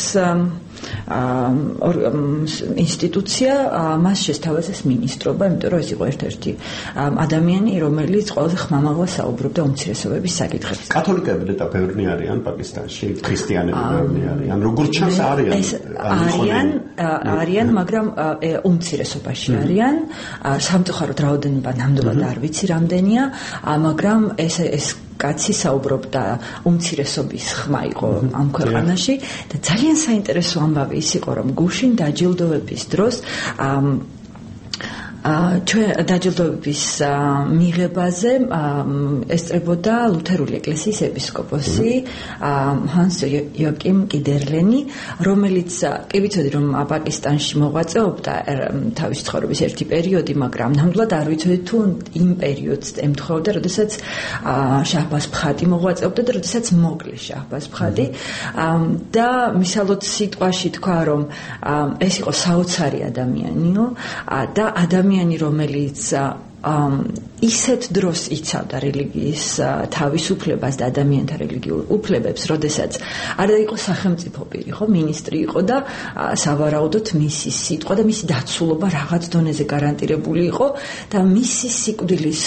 [SPEAKER 5] ინსტიტუცია, მას შესთავაზეს მინისტრობა, იმიტომ რომ ეს იყო ერთ-ერთი ადამიანი, რომელიც ყველაზე ხმამაღლა საუბრობდა უმცირესობების საკითხებზე.
[SPEAKER 3] კათოლიკები და ბევრი არიან პაკისტანში, ქრისტიანები ბევრი არიან. როგორც ჩანს არიან.
[SPEAKER 5] ეს არიან, არიან, მაგრამ უმცირესობაში არიან. სამწუხაროდ რაოდენობა ნამდვილად არ ვიცი რამდენია, მაგრამ ეს ეს კაცი საუბრობდა უმცირესობის ხმა იყო ამ ქვეყანაში და ძალიან საინტერესო ამბავი ის იყო, რომ გუშინ დაჯილდოების დროს ჩვენ დაჯილდოების მიღებაზე ესწრებოდა ლუთერული ეკლესიის ეპისკოპოსი ჰანს იოაკიმ კიდერლენი, რომელიც კი ვიცოდი რომ პაკისტანში მოღვაწეობდა თავის ცხოვრების ერთი პერიოდი, მაგრამ ნამდვილად არ ვიცოდი თუ იმ პერიოდს ემთხვეოდა, როდესაც შაჰბაზ ფატი მოღვაწეობდა და როდესაც მოკლეს შაჰბაზ ფატი და მისალოდ სიტყვაში თქვა რომ ეს იყო საოცარი ადამიანიო და ადამიანი რომელიც ისეთ დროს იცავდა რელიგიის თავისუფლებას და ადამიანთა რელიგიურ უფლებებს, როდესაც არ იყო სახელმწიფო პირი, ხო, მინისტრი იყო და სავარაუდოდ მისი სიტყვა და მისი დაცულობა რაღაც დონეზე გარანტირებული იყო და მისი სიკვდილის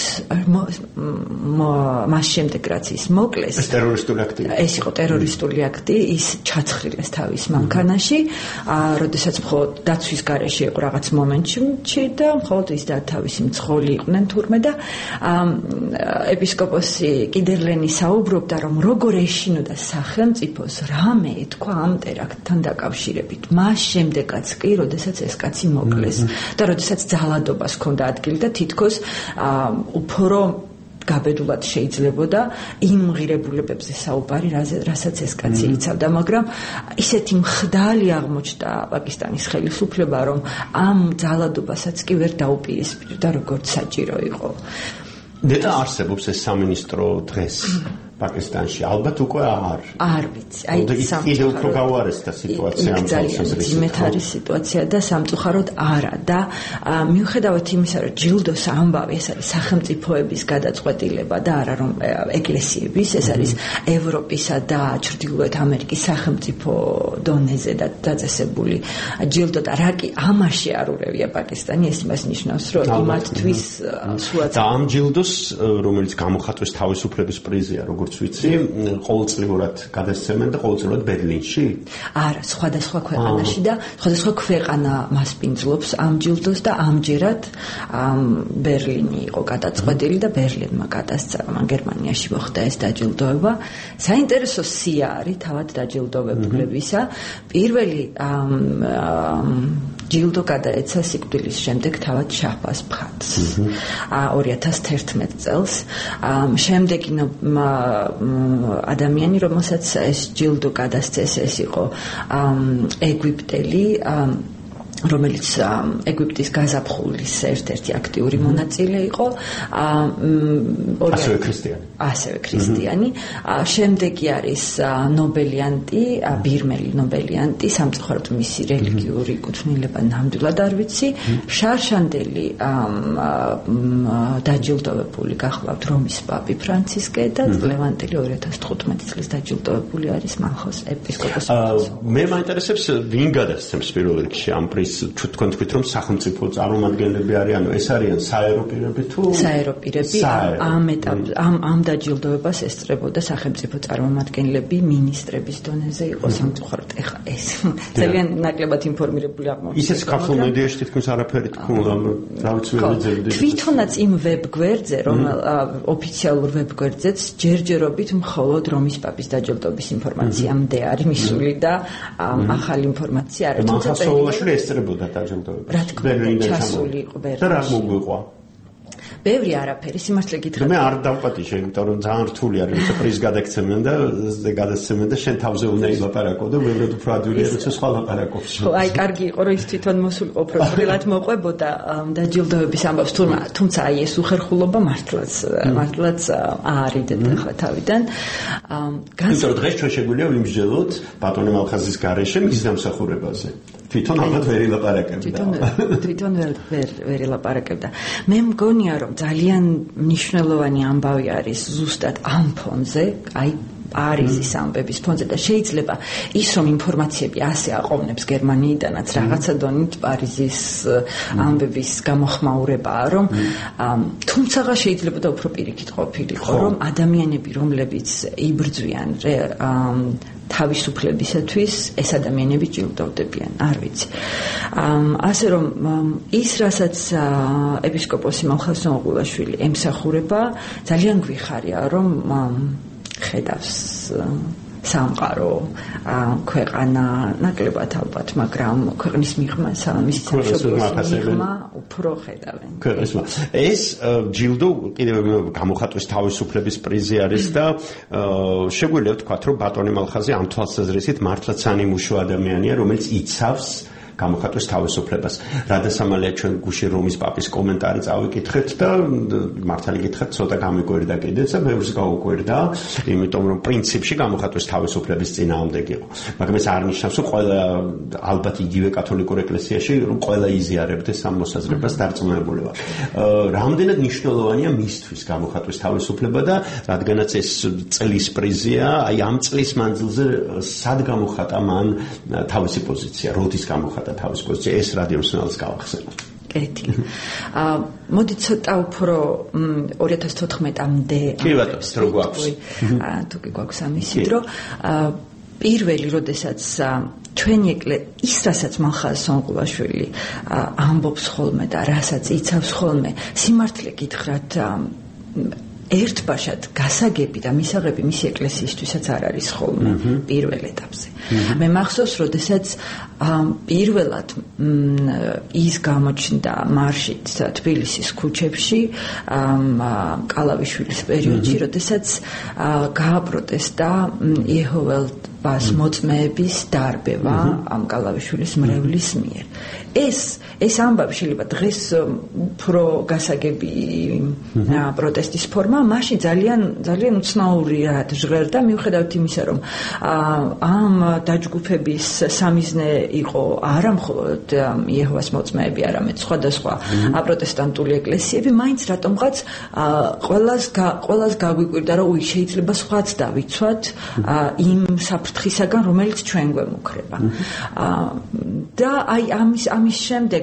[SPEAKER 5] მას შემდეგ რაც ის მოკლეს,
[SPEAKER 3] ეს ტერორისტული აქტი
[SPEAKER 5] ეს იყო ტერორისტული აქტი, ის ჩაცხრილეს თავის მანქანაში, როდესაც მხოლოდ დაცვის გარეშე იყო რაღაც მომენტში და მხოლოდ ის და თავისი მძღოლი იყვნენ თურმე და ეპისკოპოსი კიდერლენი საუბრობდა, რომ როგორ ეშინოდა სახელმწიფოს რამე ეთქვა ამ ტერაქტთან დაკავშირებით. მას შემდეგაც კი, როდესაც ეს კაცი მოკლეს და როდესაც ძალადობას ჰქონდა ადგილი და თითქოს უფრო გაბედულად შეიძლებოდა იმ ღირებულებებზე საუბარი, რასაც ეს კაცი იცავდა, მაგრამ ისეთი მხდალი აღმოჩნდა პაკისტანის ხელისუფლება, რომ ამ ძალადობასაც კი ვერ დაუპირისპირდა, როგორც საჭირო იყო.
[SPEAKER 3] და არსებობს ეს სამინისტრო დღეს პაკისტანში, ალბათ უკვე არ.
[SPEAKER 5] არ ვიცი, აი
[SPEAKER 3] სამწუხაროდ. კიდევ უფრო გავარესდა სიტუაცია ამ თვალსაზრისით.
[SPEAKER 5] ძალიან მეთარი სიტუაცია და სამწუხაროდ არა და მიუხედავად იმისა, რომ ჯილდოს ამბავი ეს არის სახელმწიფოების გადაწყვეტილება და არა რომ ეკლესიების, ეს არის ევროპისა და ჩრდილოეთ ამერიკის სახელმწიფო დონეზე და დაწესებული ჯილდო და რა კი ამაში არ ურევია პაკისტანი, ეს იმას ნიშნავს, რომ იმათთვის სულაც
[SPEAKER 3] და ამ ჯილდოს, რომელიც გამოხატვის თავისუფლების პრიზია, როგორც ვიცი, ყოველწლიურად გადასცემენ და ყოველწლიურად ბერლინში?
[SPEAKER 5] არა, სხვადასხვა ქვეყანაში და სხვადასხვა ქვეყანა მასპინძლობს ამ ჯილდოს და ამჯერად ბერლინი იყო გადაწყვეტილი და ბერლინმა გადასცა, გერმანიაში მოხდა ეს დაჯილდოება. საინტერესო სია არის თავად დაჯილდოვებულებისა. პირველი ჯილდო გადაეცა სიკვდილის შემდეგ თავად შაჰბაზ ფხატს ორი ათას თერთმეტ წელს. შემდეგი ადამიანი, რომელსაც ეს ჯილდო გადასცეს, ეს იყო ეგვიპტელი, რომელიც ეგვიპტის გაზაფხულის ერთ-ერთი აქტიური მონაწილე იყო.
[SPEAKER 3] ასევე ქრისტიანი.
[SPEAKER 5] ასევე ქრისტიანი. შემდეგი არის ნობელიანტი, ბირმელი ნობელიანტი, სამწუხაროდ მისი რელიგიური კუთვნილება ნამდვილად არ ვიცი. შარშანდელი დაჯილდოვებული გახლავთ რომის პაპი ფრანცისკე და ლევანტელი ორი ათას თხუთმეტი წლის დაჯილდოვებული არის მანხოს ეპისკოპოსი.
[SPEAKER 3] მე მაინტერესებს ვინ გადასცემს პირველ რიგში ამ პრიზს? თქვენ თქვით რომ სახელმწიფო წარმომადგენლები არიან, ეს არიან საერო პირები თუ
[SPEAKER 5] საერო პირები? ამ ეტაპ ამ ამ დაჯილდოებას ესწრებოდა სახელმწიფო წარმომადგენლები, მინისტრების დონეზე იყო სამწუხაროდ ეხა ეს ძალიან ნაკლებად ინფორმირებული აღმოჩნდა.
[SPEAKER 3] ისიც ქართულ მედიაში თითქმის არაფერი თქვა, რა ვიცი ვერ ვიძებდი.
[SPEAKER 5] თვითონაც იმ ვებგვერდზე, რომ ოფიციალურ ვებგვერდზეც ჯერჯერობით მხოლოდ რომის პაპის დაჯილდოების ინფორმაციამდე არის მისული და ახალი ინფორმაცია არ არის.
[SPEAKER 3] თუმცა სოულაშვილი ესწრებოდა დაჯილდოებას.
[SPEAKER 5] რა თქმა უნდა, ჩასული იყო ბერლინში.
[SPEAKER 3] და რა მოგვიყვა?
[SPEAKER 5] ბევრი არაფერი, სიმართლე გითხრათ.
[SPEAKER 3] მე არ დავპატიჟე, იმიტომ რომ ძალიან რთული არის, რომ პრიზ გადაგცემენ და გადასცემენ და შენ თავზე უნდა ილაპარაკო და ბევრად უფრო ადვილია, როცა სხვა ლაპარაკობს.
[SPEAKER 5] ხო, აი კარგი იყო, რომ ის თვითონ მოსულიყო პროფილად მოყვებოდა დაჯილდოების ამბავს, თუმცა აი ეს უხერხულობა მართლაც მართლაც აარიდებდა ხო თავიდან.
[SPEAKER 3] განსაკუთრებით დღეს ჩვენ შეგვიძლია ვიმსჯელოთ ბატონი მალხაზის გარეშე მის დამსახურებაზე. თვითონ ალბათ ვერ ილაპარაკებდა.
[SPEAKER 5] თვითონ თვითონ ვერ ვერ ილაპარაკებდა. მე მგონია რომ ძალიან მნიშვნელოვანი ამბავი არის ზუსტად ამ ფონზე, აი პარიზის ამბების ფონზე და შეიძლება ის რომ ინფორმაციები ასე აყოვნებს გერმანიიდანაც რაღაცა დონით პარიზის ამბების გამოხმაურებაა, რომ თუმცა შეიძლება და უფრო პირიქით ყოფილიყო, რომ ადამიანები რომლებიც იბრძვიან თავისუფლებისათვის ეს ადამიანები ჯილდოვდებიან, არ ვიცი. ასე რომ ის რასაც ეპისკოპოსი მალხაზ მოღულაშვილი ემსახურება, ძალიან გვიხარია, რომ ხედავს სამყარო ქვეყანა ნაკლებად ალბათ, მაგრამ ქვეყნის მიღმა მის სამშობლოს მიღმა უფრო ხედავენ.
[SPEAKER 3] ეს ჯილდო კიდევ გამოხატვის თავისუფლების პრიზი არის და შეგვიძლია ვთქვათ, რომ ბატონი მალხაზი ამ თვალსაზრისით მართლაც ანიმუშო ადამიანია, რომელიც იცავს გამოხატვის თავისუფლებას. რადასამალია ჩვენ გუში რომის პაპის კომენტარი წავიკითხეთ და მართალი გითხრათ, ცოტა გამიკვირდა კიდეც და ბევრს გაუკვირდა, იმიტომ რომ პრინციპში გამოხატვის თავისუფლების წინააღმდეგი იყო. მაგრამ ეს არ ნიშნავს, რომ ყველა ალბათ იგივე კათოლიკურ ეკლესიაში რომ ყველა იზიარებდეს ამ მოსაზრებას დარწმუნებულება. რამდენად მნიშვნელოვანია მისთვის გამოხატვის თავისუფლება და რადგანაც ეს წლის პრიზია, აი ამ წლის მანძილზე სად გამოხატა მან თავისი პოზიცია, როდის გამოხატა თავის პოზიცია, ეს რადიო მსმენელს გავახსენოთ.
[SPEAKER 5] კეთილი. აა მოდი ცოტა უფრო ორი ათას თოთხმეტამდე
[SPEAKER 3] კი ბატონო, დრო გვაქვს.
[SPEAKER 5] აა თუ კი გვაქვს ამისი დრო. აა პირველი, როდესაც ჩვენი ეკლე ის რასაც მალხაზ სონყულაშვილი ამბობს ხოლმე და რასაც იცავს ხოლმე, სიმართლე გითხრათ, ერთბაშად გასაგები და მისაღები მისი ეკლესიისთვისაც არ არის ხოლმე პირველ ეტაპზე. მე მახსოვს, როდესაც პირველად ის გამოჩნდა მარშით თბილისის ქუჩებში კალავიშვილის პერიოდში, როდესაც გააპროტესტა იეჰოველას მოწმეების დარბევა ამ კალავიშვილის მრევლის მიერ. ეს ეს ამბავი შეიძლება დღეს უფრო გასაგები პროტესტის ფორმა, მაშინ ძალიან ძალიან უცნაურად ჟღერდა, მიუხედავად იმისა, რომ ამ დაჯგუფების სამიზნე იყო არა მხოლოდ იეჰოვას მოწმეები, არამედ სხვადასხვა აპროტესტანტული ეკლესიები, მაინც რატომღაც ყველას ყველას გაგვიკვირდა, რომ უი შეიძლება სხვაც დავიცვათ იმ საფრთხისაგან, რომელიც ჩვენ გვემუქრება. და აი ამის ამის შემდეგ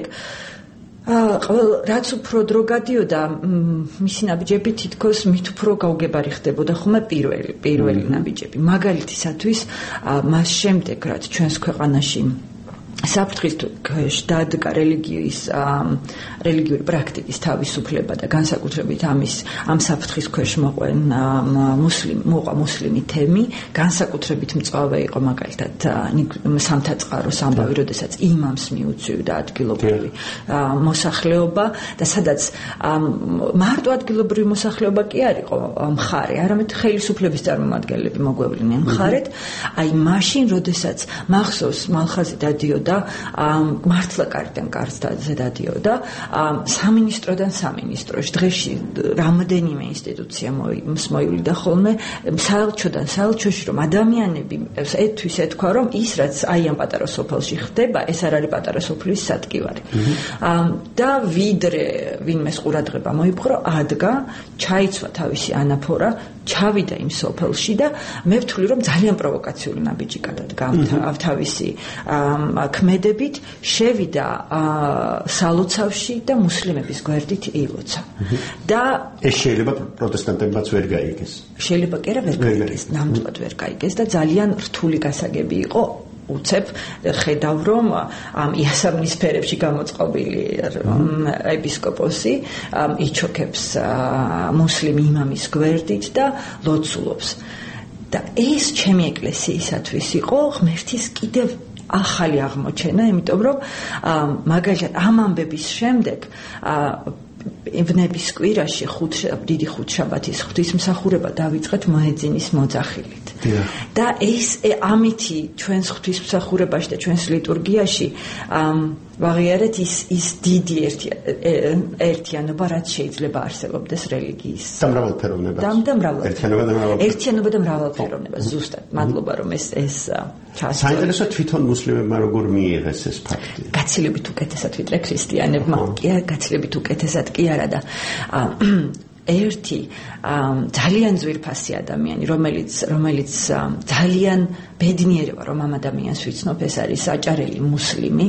[SPEAKER 5] ყოველ რაც უფრო დრო გადიოდა, მისი ნაბიჯები თითქოს მით უფრო გაუგებარი ხდებოდა ხოლმე პირველი პირველი ნაბიჯები. მაგალითისათვის მას შემდეგ, რაც ჩვენს ქვეყანაში საფრთხის ქვეშ დადგა რელიგიის რელიგიური პრაქტიკის თავისუფლება და განსაკუთრებით ამის ამ საფრთხის ქვეშ მოყვენ მუსლიმ მოყვა მუსლიმი თემი, განსაკუთრებით მწვავე იყო მაგალითად სამთაწყაროს ამბავი, როდესაც იმამს მიუწვივდა ადგილობრივი მოსახლეობა და სადაც მარტო ადგილობრივი მოსახლეობა კი არ იყო მხარე, არამედ ხელისუფლების წარმომადგენლები მოგვევლინენ მხარეთ. აი მაშინ, როდესაც მახსოვს მალხაზი დადიოდა და მართლა კარიდან კარზე დადიოდა სამინისტროდან სამინისტროში. დღეში რამდენიმე ინსტიტუცია მოივლიდა ხოლმე საელჩოდან საელჩოში, რომ ადამიანები ეთთვის ეთქვა, რომ ის რაც აი ამ პატარა სოფელში ხდება, ეს არ არის პატარა სოფლის სადგივარი. და ვიდრე ვინმეს ყურადღება მოიპყრო, ადგა, ჩაიცვა თავისი ანაფორა, ჩავიდა იმ სოფელში და მე ვთვლი, რომ ძალიან პროვოკაციული ნაბიჯი გადადგა თავისი ქმედებით, შევიდა სალოცავში და მუსლიმების გვერდით ილოცა. და
[SPEAKER 3] ეს შეიძლება პროტესტანტებმაც ვერ გაიგეს.
[SPEAKER 5] შეიძლება კი არა ვერ გაიგეს, ნამდვილად ვერ გაიგეს და ძალიან რთული გასაგები იყო. უცებ ხედავ, რომ ამ იასამნის სფერებში გამოწყობილი ეპისკოპოსი იჩოქებს მუსლიმ იმამის გვერდით და ლოცულობს. და ეს ჩემი ეკლესიისათვის იყო ღმერთის კიდევ ახალი აღმოჩენა, იმიტომ რომ მაგალითად ამ ამბების შემდეგ ევნების კვირაში დიდი ხუთშაბათის ღვთისმსახურება დავიწყეთ მოეძინის მოძახილით. და ეს ამითი ჩვენს ღვთისმსახურებაში და ჩვენს ლიტურგიაში ვაღიარეთ ის ის დიდი ერთიანობა, რაც შეიძლება არსებობდეს რელიგიის
[SPEAKER 3] და მრავალფეროვნებას.
[SPEAKER 5] და მრავალფეროვნებას.
[SPEAKER 3] ერთიანობა და
[SPEAKER 5] მრავალფეროვნებას. ზუსტად, მადლობა რომ ეს ეს ჩასწორდა.
[SPEAKER 3] საინტერესო თვითონ მუსლიმებმა როგორ მიიღეს ეს ფაქტი.
[SPEAKER 5] გაცილებით უკეთესად ვიდრე ქრისტიანებმა, კი არა, გაცილებით უკეთესად კი არა და ერთი ძალიან ძვირფასი ადამიანი, რომელიც რომელიც ძალიან ბედნიერება, რომ ამ ადამიანს ვიცნობ, ეს არის აჭარელი მუსლიმი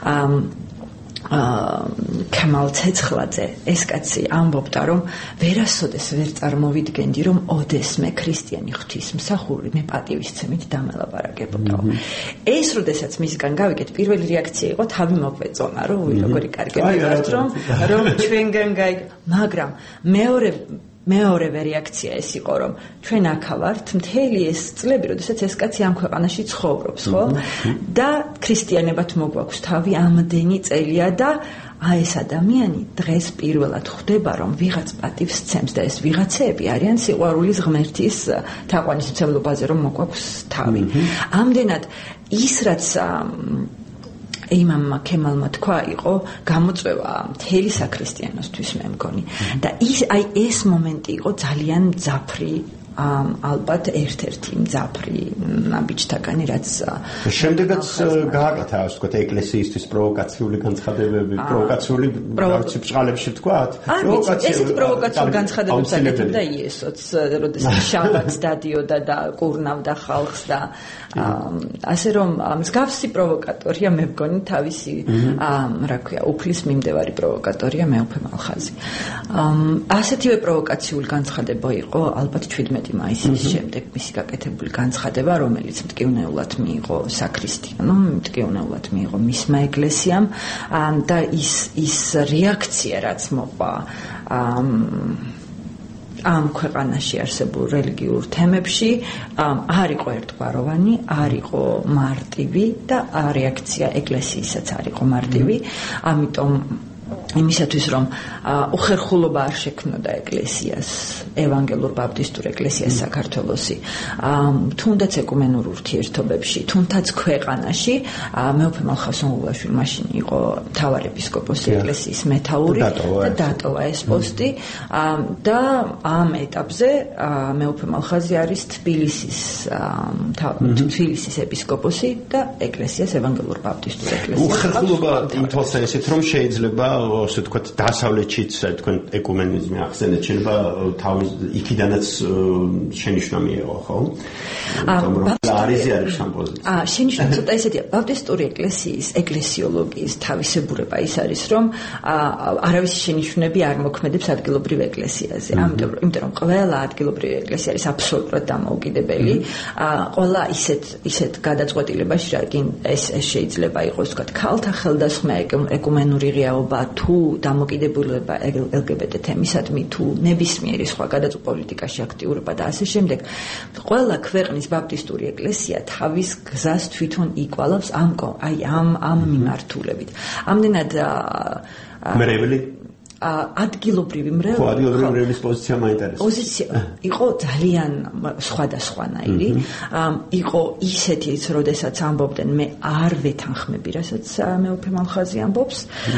[SPEAKER 5] კემალ ცეცხლაძე. ეს კაცი ამბობდა, რომ ვერასოდეს ვერ წარმოვიდგენდი, რომ ოდესმე ქრისტიანი ღვთისმსახური მე პატივისცემით დამელაპარაკებოდაო. ეს როდესაც მისგან გავიგეთ, პირველი რეაქცია იყო თავი მოგვეწონა, რომ როგორი კარგები ვართ, რომ რომ ჩვენგან გაიგ, მაგრამ მეორე მეორევე რეაქცია ეს იყო, რომ ჩვენ აქა ვართ მთელი ეს წლები, როდესაც ეს კაცი ამ ქვეყანაში ცხოვრობს, ხო? და ქრისტიანებად მოგვაქვს თავი ამდენი წელია და აი ეს ადამიანი დღეს პირველად ხვდება, რომ ვიღაც პატივს სცემს და ეს ვიღაცები არიან სიყვარულის ღმერთის თაყვანისმცემლობაზე, რომ მოგვაქვს თავი. ამდენად ის რაც იმამ კემალმა თქვა, იყო გამოწვევა მთელი საქრისტიანოსთვის, მე მგონი. და ის აი ეს მომენტი იყო ძალიან მძაფრი, ალბათ ერთ-ერთი მძაფრი ნაბიჯთაგანი, რაც
[SPEAKER 3] შემდეგაც გააკეთა, ასე ვთქვათ, ეკლესიისთვის პროვოკაციული განცხადებები, პროვოკაციული რაღაც ბჭყალებში ვთქვათ.
[SPEAKER 5] პროვოკაცია ესეთი პროვოკაციული განცხადებებს აკეთებდა იესოც, როდესაც შაბათს დადიოდა და კურნავდა ხალხს და ასე რომ მსგავსი პროვოკატორია, მე მგონი თავისი რა ქვია, უფლის მიმდევარი პროვოკატორია მეუფე მალხაზი. ასეთივე პროვოკაციული განცხადება იყო ალბათ ჩვიდმეტი შვიდი მაისის შემდეგ მისი გაკეთებული განცხადება, რომელიც მტკივნეულად მიიღო საქრისტიანო, მტკივნეულად მიიღო მისმა ეკლესიამ და ის ის რეაქცია, რაც მოყვა ამ ქვეყანაში არსებულ რელიგიურ თემებში არ იყო ერთგვაროვანი, არ იყო მარტივი და რეაქცია ეკლესიისაც არ იყო მარტივი, ამიტომ იმისათვის რომ უხერხულობა არ შექმნოდა ეკლესიას, ევანგელურ ბაპტისტურ ეკლესიას საქართველოსი, თუნდაც ეკუმენურ ურთიერთობებში, თუნდაც ქვეყანაში, მეუფე მალხაზ-სონგულაშვილი მაშინ იყო მთავარეპისკოპოსი ეკლესიის მეთაური და დატოვა ეს პოსტი და ამ ეტაპზე მეუფე მალხაზი არის თბილისის თბილისის ეპისკოპოსი და ეკლესიას ევანგელურ ბაპტისტურ ეკლესიას.
[SPEAKER 3] უხერხულობა იმ თვალსაზრისით რომ შეიძლება ასე თქვა დასავლეთშიც თქვენ ეკუმენიზმი ახსენეთ შეიძლება თავის იქიდანაც შენიშვნა მიიღო ხო? არის ამ პოზიცია.
[SPEAKER 5] აა შენიშვნა ცოტა ესეთია ბაპტისტური ეკლესიის ეკლესიოლოგიის თავისებურება ის არის რომ არავის შენიშვნები არ მოქმედებს ადგილობრივ ეკლესიაზე. ამიტომ იმიტომ რომ ყველა ადგილობრივი ეკლესია არის აბსოლუტურად დამოუკიდებელი. ყველა ისეთ ისეთ გადაწყვეტილებაში რა კი ეს შეიძლება იყოს თქვა ქალთა ხელდასხმა ეკუმენური რეალობა თუ დამოკიდებულება ელ გი ბი ტი თემისადმი თუ ნებისმიერი სხვა გადაწყვეტ პოლიტიკაში აქტიურობა და ასე შემდეგ ყველა ქვეყნის ბაპტისტური ეკლესია თავის გზას თვითონ იკვალავს ამ აი ამ ამ მიმართულებით ამდენად
[SPEAKER 3] მრევლი
[SPEAKER 5] ადგილობრივი მრევლი
[SPEAKER 3] ხო ადგილობრივი მრევლის პოზიცია მაინტერესებს
[SPEAKER 5] პოზიცია იყო ძალიან სხვადასხვანაირი იყო ისეთიც როდესაც ამბობდნენ მე არ ვეთანხმები რასაც მეუფე მალხაზი ამბობს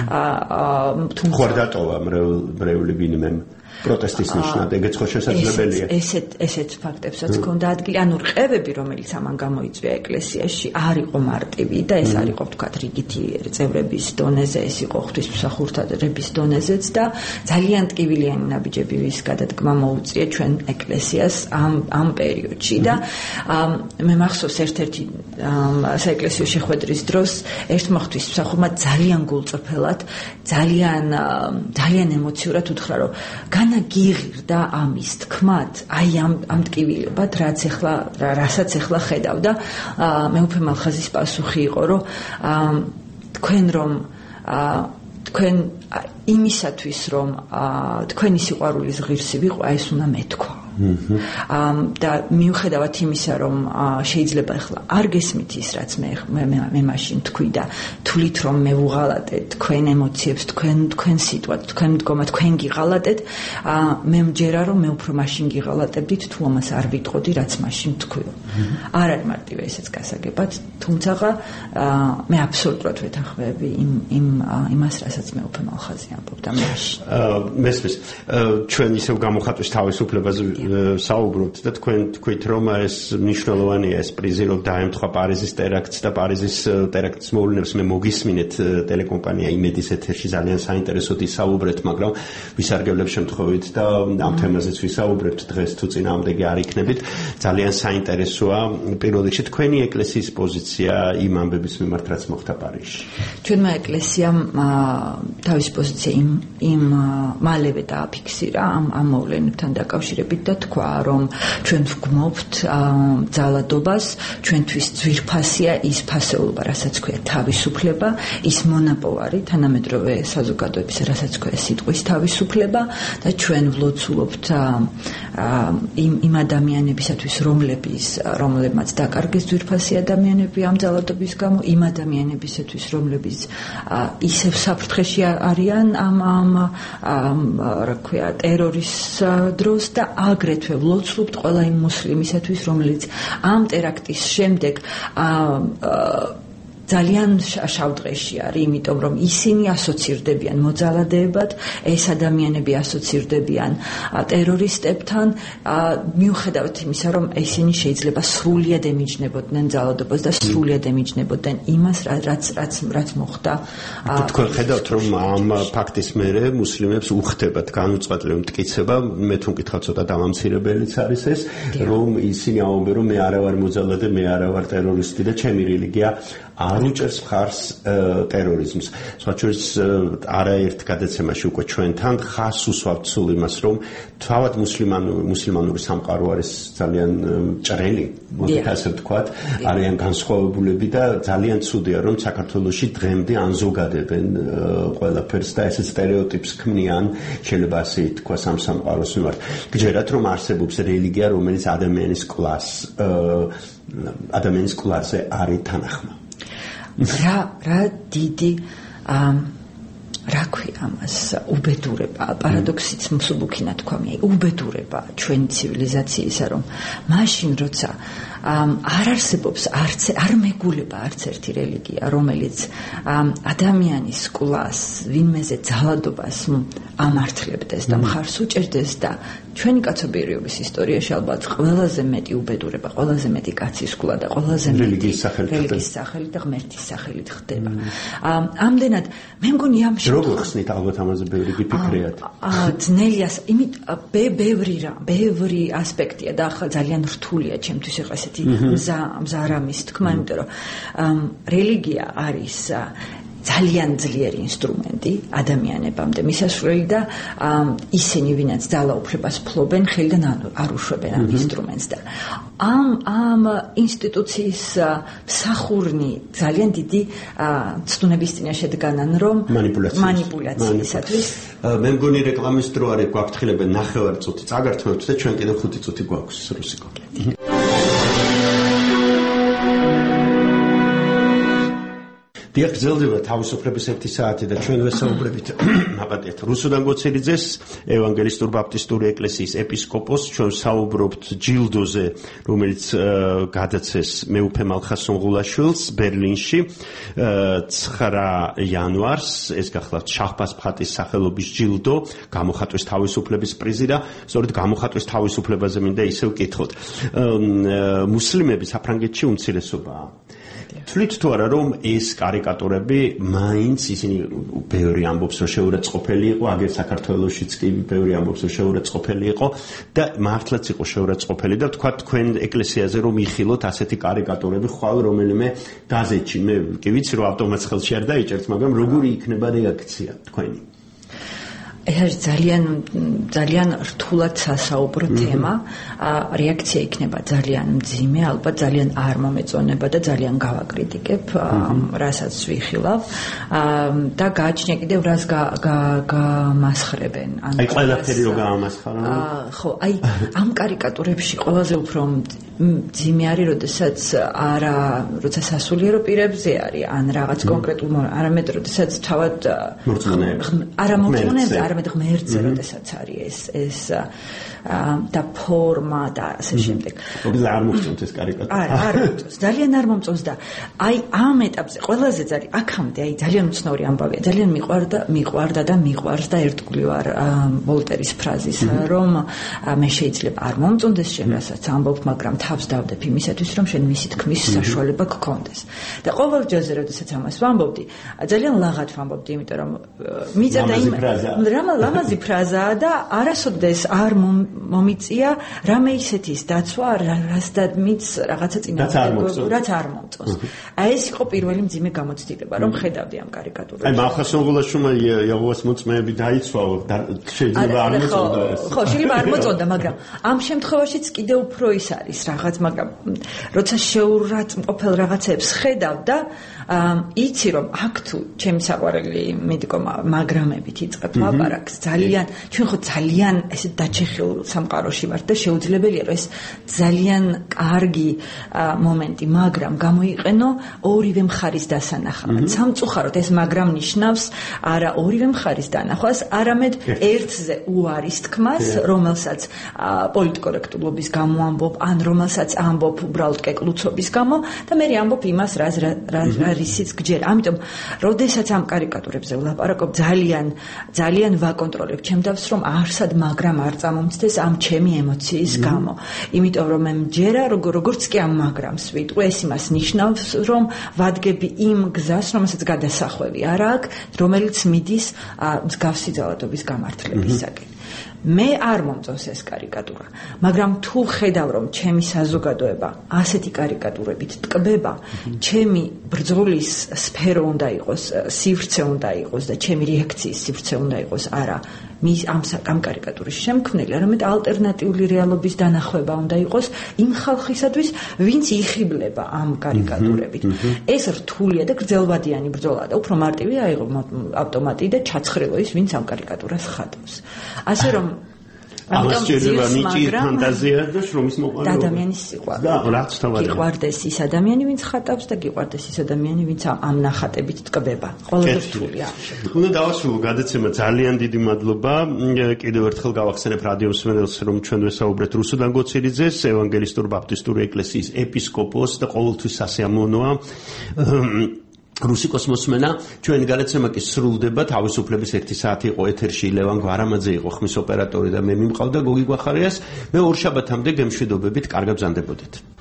[SPEAKER 3] თუმცა ხო დატოვა მრევლი ვინმემ პროტესტის ნიშნად ეგეც ხო შესაძლებელია
[SPEAKER 5] ესეთ ესეთ ფაქტებსაც ჰქონდა ადგილი ანუ რყევები რომელიც ამან გამოიწვია ეკლესიაში არ იყო მარტივი და ეს არ იყო ვთქვათ რიგითი წევრების დონეზე ეს იყო ღვთისმსახურთადების დონეზეც და ძალიან ტკივილიანი ნაბიჯები ვის გადადგმა მოუწია ჩვენ ეკლესიას ამ ამ პერიოდში და მე მახსოვს ერთ-ერთი საეკლესიო შეხვედრის დროს ერთმა ღვთისმსახურმა ძალიან გულწრფელად ძალიან ძალიან ემოციურად უთხრა რომ განა გიღირდა ამის თქმად აი ამ ამ ტკივილებად რაც ახლა რასაც ახლა ხედავ და მეუფე მალხაზის პასუხი იყო რომ თქვენ რომ თქვენ იმისათვის რომ თქვენი სიყვარულის ღირსი ვიყო აი ეს უნდა მეთქვა და მიუხედავად იმისა რომ შეიძლება ახლა არ გესმით ის რაც მე მე მაშინ თქვი და თვლით რომ მე ვუღალატეთ თქვენ ემოციებს თქვენ თქვენ სიტუაციას თქვენ მდგომა თქვენ გიღალატეთ მე მჯერა რომ მე უფრო მაშინ გიღალატებდით თუ ამას არ ვიტყოდი რაც მაშინ თქვიო არ არის მარტივი ესეც გასაგებად თუმცა მე აბსოლუტურად ვეთანხმები იმ იმ იმას რასაც მე უფრო მალხაზი ამბობდა მაშინ
[SPEAKER 3] მესმის ჩვენ ისევ გამოხატვის თავისუფლებაზე საუბრობთ და თქვენ თქვით რომ ეს მნიშვნელოვანია ეს პრიზი რომ დაემთხვა პარიზის ტერაქტს და პარიზის ტერაქტის მოვლენებს მე მოგისმინეთ ტელეკომპანია იმედის ეთერში ძალიან საინტერესოდ ისაუბრეთ მაგრამ ვისარგებლებ შემთხვევით და ამ თემაზეც ვისაუბრებთ დღეს თუ წინააღმდეგი არ იქნებით ძალიან საინტერესოა პირველ რიგში თქვენი ეკლესიის პოზიცია იმ ამბების მიმართ რაც მოხდა პარიზში
[SPEAKER 5] ჩვენმა ეკლესიამ თავის პოზიცია იმ იმ მალევე დააფიქსირა ამ ამ მოვლენებთან დაკავშირებით და თქვა რომ ჩვენ ვგმობთ ძალადობას ჩვენთვის ძვირფასია ის ფასეულობა რასაც ქვია თავისუფლება ის მონაპოვარი თანამედროვე საზოგადოების რასაც ქვია სიტყვის თავისუფლება და ჩვენ ვლოცულობთ იმ იმ ადამიანებისათვის რომლების რომლებმაც დაკარგეს ძვირფასი ადამიანები ამ ძალადობის გამო იმ ადამიანებისათვის რომლებიც ისევ საფრთხეში არიან ამ ამ რა ქვია ტერორის დროს და აგრეთვე ვლოცულობთ ყველა იმ მუსლიმისათვის რომელიც ამ ტერაქტის შემდეგ ძალიან შავ დღეში არის, იმიტომ რომ ისინი ასოცირდებიან მოძალადებად, ეს ადამიანები ასოცირდებიან ტერორისტებთან, მიუხედავად იმისა, რომ ისინი შეიძლება სრულიად ემიჯნებოდნენ ძალადობას და სრულიად ემიჯნებოდნენ იმას, რაც რაც რაც მოხდა.
[SPEAKER 3] თქვენ ხედავთ, რომ ამ ფაქტის მერე მუსლიმებს უხდებათ განუწყვეტლივ მტკიცება, მე თუ მკითხავ ცოტა დამამცირებელიც არის ეს, რომ ისინი აუმენ, რომ მე არა ვარ მოძალადე, მე არა ვარ ტერორისტი და ჩემი რელიგია არ არ უჭერს მხარს ტერორიზმს. სხვა შორის არაერთ გადაცემაში უკვე ჩვენთან ხას უსვამთ სულ იმას, რომ თავად მუსლიმანური მუსლიმანური სამყარო არის ძალიან ჭრელი, მოდით ასე ვთქვათ, არიან განსხვავებულები და ძალიან ცუდია, რომ საქართველოში დღემდე ანზოგადებენ ყველაფერს და ესე სტერეოტიპს ქმნიან, შეიძლება ასე ითქვას ამ სამყაროს მიმართ. გჯერათ, რომ არსებობს რელიგია, რომელიც ადამიანის კლას ადამიანის კლასზე არ ეთანახმა.
[SPEAKER 6] რა რა დიდი რა ქვია ამას უბედურება, პარადოქსიც მსუბუქი თქვა მე, უბედურება ჩვენი ცივილიზაციისა, რომ მაშინ როცა არ არსებობს არც არ მეგულება არც ერთი რელიგია, რომელიც ადამიანის კლას, ვინმეზე ძალადობას ამართლებდეს და მხარს უჭერდეს და ჩვენი კაცობრიობის ისტორიაში ალბათ ყველაზე მეტი უბედურება, ყველაზე მეტი კაცის კულა და ყველაზე მეტი რელიგიის სახელით და ღმერთის სახელით ხდება. ამდენად მე მგონი ამ
[SPEAKER 3] როგორ ხსნით ალბათ ამაზე ბევრი გიფიქრიათ?
[SPEAKER 6] ძნელია, იმით ბევრი რა, ბევრი ასპექტია და ახლა ძალიან რთულია ჩემთვის იყო ესეთი მზა მზარამის თქმა, იმიტომ რომ რელიგია არის ძალიან ძლიერი ინსტრუმენტი ადამიანებამდე მისასვლელი და ისინი ვინაც ძალაუფლებას ფლობენ ხელიდან არ უშვებენ ამ ინსტრუმენტს და ამ ამ ინსტიტუციის მსახურნი ძალიან დიდი ცდუნების წინაშე დგანან, რომ მანიპულაციისათვის
[SPEAKER 3] მე მგონი რეკლამის დრო არის, გვაფრთხილებენ ნახევარი წუთი წაგართმევთ და ჩვენ კიდევ ხუთი წუთი გვაქვს რუსიკო. დიახ, გრძელდება თავისუფლების ერთი საათი და ჩვენ ვესაუბრებით აპატიეთ რუსუდან გოცერიძეს, ევანგელისტურ ბაპტისტური ეკლესიის ეპისკოპოსს. ჩვენ საუბრობთ ჯილდოზე, რომელიც გადაცეს მეუფე მალხასონ ღულაშვილს ბერლინში ცხრა იანვარს. ეს გახლავთ შაჰბაზ ფატის სახელობის ჯილდო, გამოხატვის თავისუფლების პრიზი და სწორედ გამოხატვის თავისუფლებაზე მინდა ისევ ვკითხოთ. მუსლიმები საფრანგეთში უმცირესობაა. თვლით თუ არა, რომ ეს კარიკატურები მაინც ისინი ბევრი ამბობს, რომ შეურაცხყოფელი იყო, აგერ საქართველოშიც კი ბევრი ამბობს, რომ შეურაცხყოფელი იყო და მართლაც იყო შეურაცხყოფელი და თქვა თქვენ ეკლესიაზე რომ იხილოთ ასეთი კარიკატურები ხვალ რომელიმე გაზეთში. მე კი ვიცი რომ ავტომატს ხელში არ დაიჭერთ, მაგრამ როგორი იქნება რეაქცია თქვენი?
[SPEAKER 6] ეს ძალიან ძალიან რთულად სასაუბრო თემა, რეაქცია იქნება ძალიან მძიმე, ალბათ ძალიან არ მომეწონება და ძალიან გავაკრიტიკებ, რასაც ვიხილავ და გააჩნია კიდევ რას გამასხრებენ.
[SPEAKER 3] აი ყველაფერი რო გამასხარა.
[SPEAKER 6] ხო, აი ამ კარიკატურებში ყველაზე უფრო მძიმე არის, როდესაც არა, როცა სასულიერო პირებზე არის, ან რაღაც კონკრეტულ, არამედ როდესაც თავად არა მოწმეებზე, არამედ ღმერთზე, როდესაც არის ეს ეს და ფორმა და ასე შემდეგ.
[SPEAKER 3] როდეს არ მომწონს ეს კარიკატურა.
[SPEAKER 6] არა, არ მომწონს, ძალიან არ მომწონს და აი ამ ეტაპზე ყველაზე ძალიან აქამდე აი ძალიან უცნაური ამბავია, ძალიან მიყვარდა, მიყვარდა და მიყვარს და ერთგული ვარ ვოლტერის ფრაზის, რომ მე შეიძლება არ მომწონდეს შენ რასაც ამბობ, მაგრამ თავს დავდებ იმისათვის, რომ შენ მისი თქმის საშუალება გქონდეს. და ყოველ ჯერზე, როდესაც ამას ვამბობდი, ძალიან ლაღად ვამბობდი, იმიტომ რომ მიწევდა იმ ლამაზი ფრაზაა და არასოდეს არ მომიწია რამე ისეთის დაცვა, რასდად მიც რაღაცა წინააღმდეგ, რაც არ მომწონს. აი ეს იყო პირველი მძიმე გამოცდილება, რომ ხედავდი ამ კარიკატურას.
[SPEAKER 3] აი მალხასონ ღულაშვილმა იაღვას მოწმეები დაიცვალა, შეიძლება არ მოწონდა ეს.
[SPEAKER 6] ხო, შეიძლება არ მოწონდა, მაგრამ ამ შემთხვევაშიც კიდევ უფრო ის არის რაღაც, მაგრამ როცა შეურაცხმყოფელ რაღაცებს ხედავ და იცი რომ აქ თუ ჩემი საყვარელი მედიკო მაგრამებით იწყებ ლაპარაკს, ძალიან ჩვენ ხო ძალიან ესე დაჩეხილ სამყაროში ვართ და შეუძლებელია რომ ეს ძალიან კარგი მომენტი, მაგრამ გამოიყენო ორივე მხარის დასანახავად. სამწუხაროდ ეს მაგრამ ნიშნავს არა ორივე მხარის დანახვას, არამედ ერთზე უარის თქმას, რომელსაც პოლიტკორექტულობის გამო ამბობ, ან რომელსაც ამბობ უბრალოდ კეკლუცობის გამო და მე ამბობ იმას, რაც რისიც გჯერა. ამიტომ, როდესაც ამ კარიკატურებზე ვლაპარაკობ, ძალიან ძალიან ვაკონტროლებ ჩემ დავს, რომ არსად მაგრამ არ წამომცდეს ამ ჩემი ემოციის გამო. იმიტომ რომ მე მჯერა, როგორც კი ამ მაგრამს ვიტყვი, ეს იმას ნიშნავს, რომ ვადგები იმ გზას, რომელსაც გადასახვევი არ აქვს, რომელიც მიდის მსგავსი ძალადობის გამართლებისაკენ. მე არ მომწონს ეს კარიკატურა, მაგრამ თუ ხედავ რომ ჩემი საზოგადოება ასეთი კარიკატურებით ტკბება, ჩემი ბრძოლის სფერო უნდა იყოს, სივრცე უნდა იყოს და ჩემი რეაქციის სივრცე უნდა იყოს, არა მის ამ ამ კარიკატურის შემქმნელი, არამედ ალტერნატიული რეალობის დანახვება უნდა იყოს იმ ხალხისათვის, ვინც იხიბლება ამ კარიკატურებით. ეს რთულია და გრძელვადიანი ბრძოლა და უფრო მარტივია აიღო ავტომატი და ჩაცხრილო ის, ვინც ამ კარიკატურას ხატავს. ასე რომ
[SPEAKER 3] ამას შეიძლება მიჭირ ფანტაზია და შრომის მოყვანილობა.
[SPEAKER 6] და ადამიანის სიყვარული.
[SPEAKER 3] და რაც თავად.
[SPEAKER 6] გიყვარდეს ის ადამიანი, ვინც ხატავს და გიყვარდეს ის ადამიანი, ვინც ამ ნახატებით ტკბება. ყველაზე რთულია.
[SPEAKER 3] უნდა დავასრულო გადაცემა. ძალიან დიდი მადლობა. კიდევ ერთხელ გავახსენებ რადიო მსმენელს, რომ ჩვენ ვესაუბრეთ რუსუდან დანგოცერიძეს, ევანგელისტურ ბაპტისტური ეკლესიის ეპისკოპოსს და ყოველთვის სასიამოვნოა რუსიკოს მოსმენა. ჩვენი გადაცემა კი სრულდება. თავისუფლების ერთი საათი იყო ეთერში, ლევან გვარამაძე იყო ხმის ოპერატორი და მე მიმყავდა გოგი გვახარიას. მე ორ შაბათამდე გემშვიდობებით, კარგად ბრძანდებოდეთ.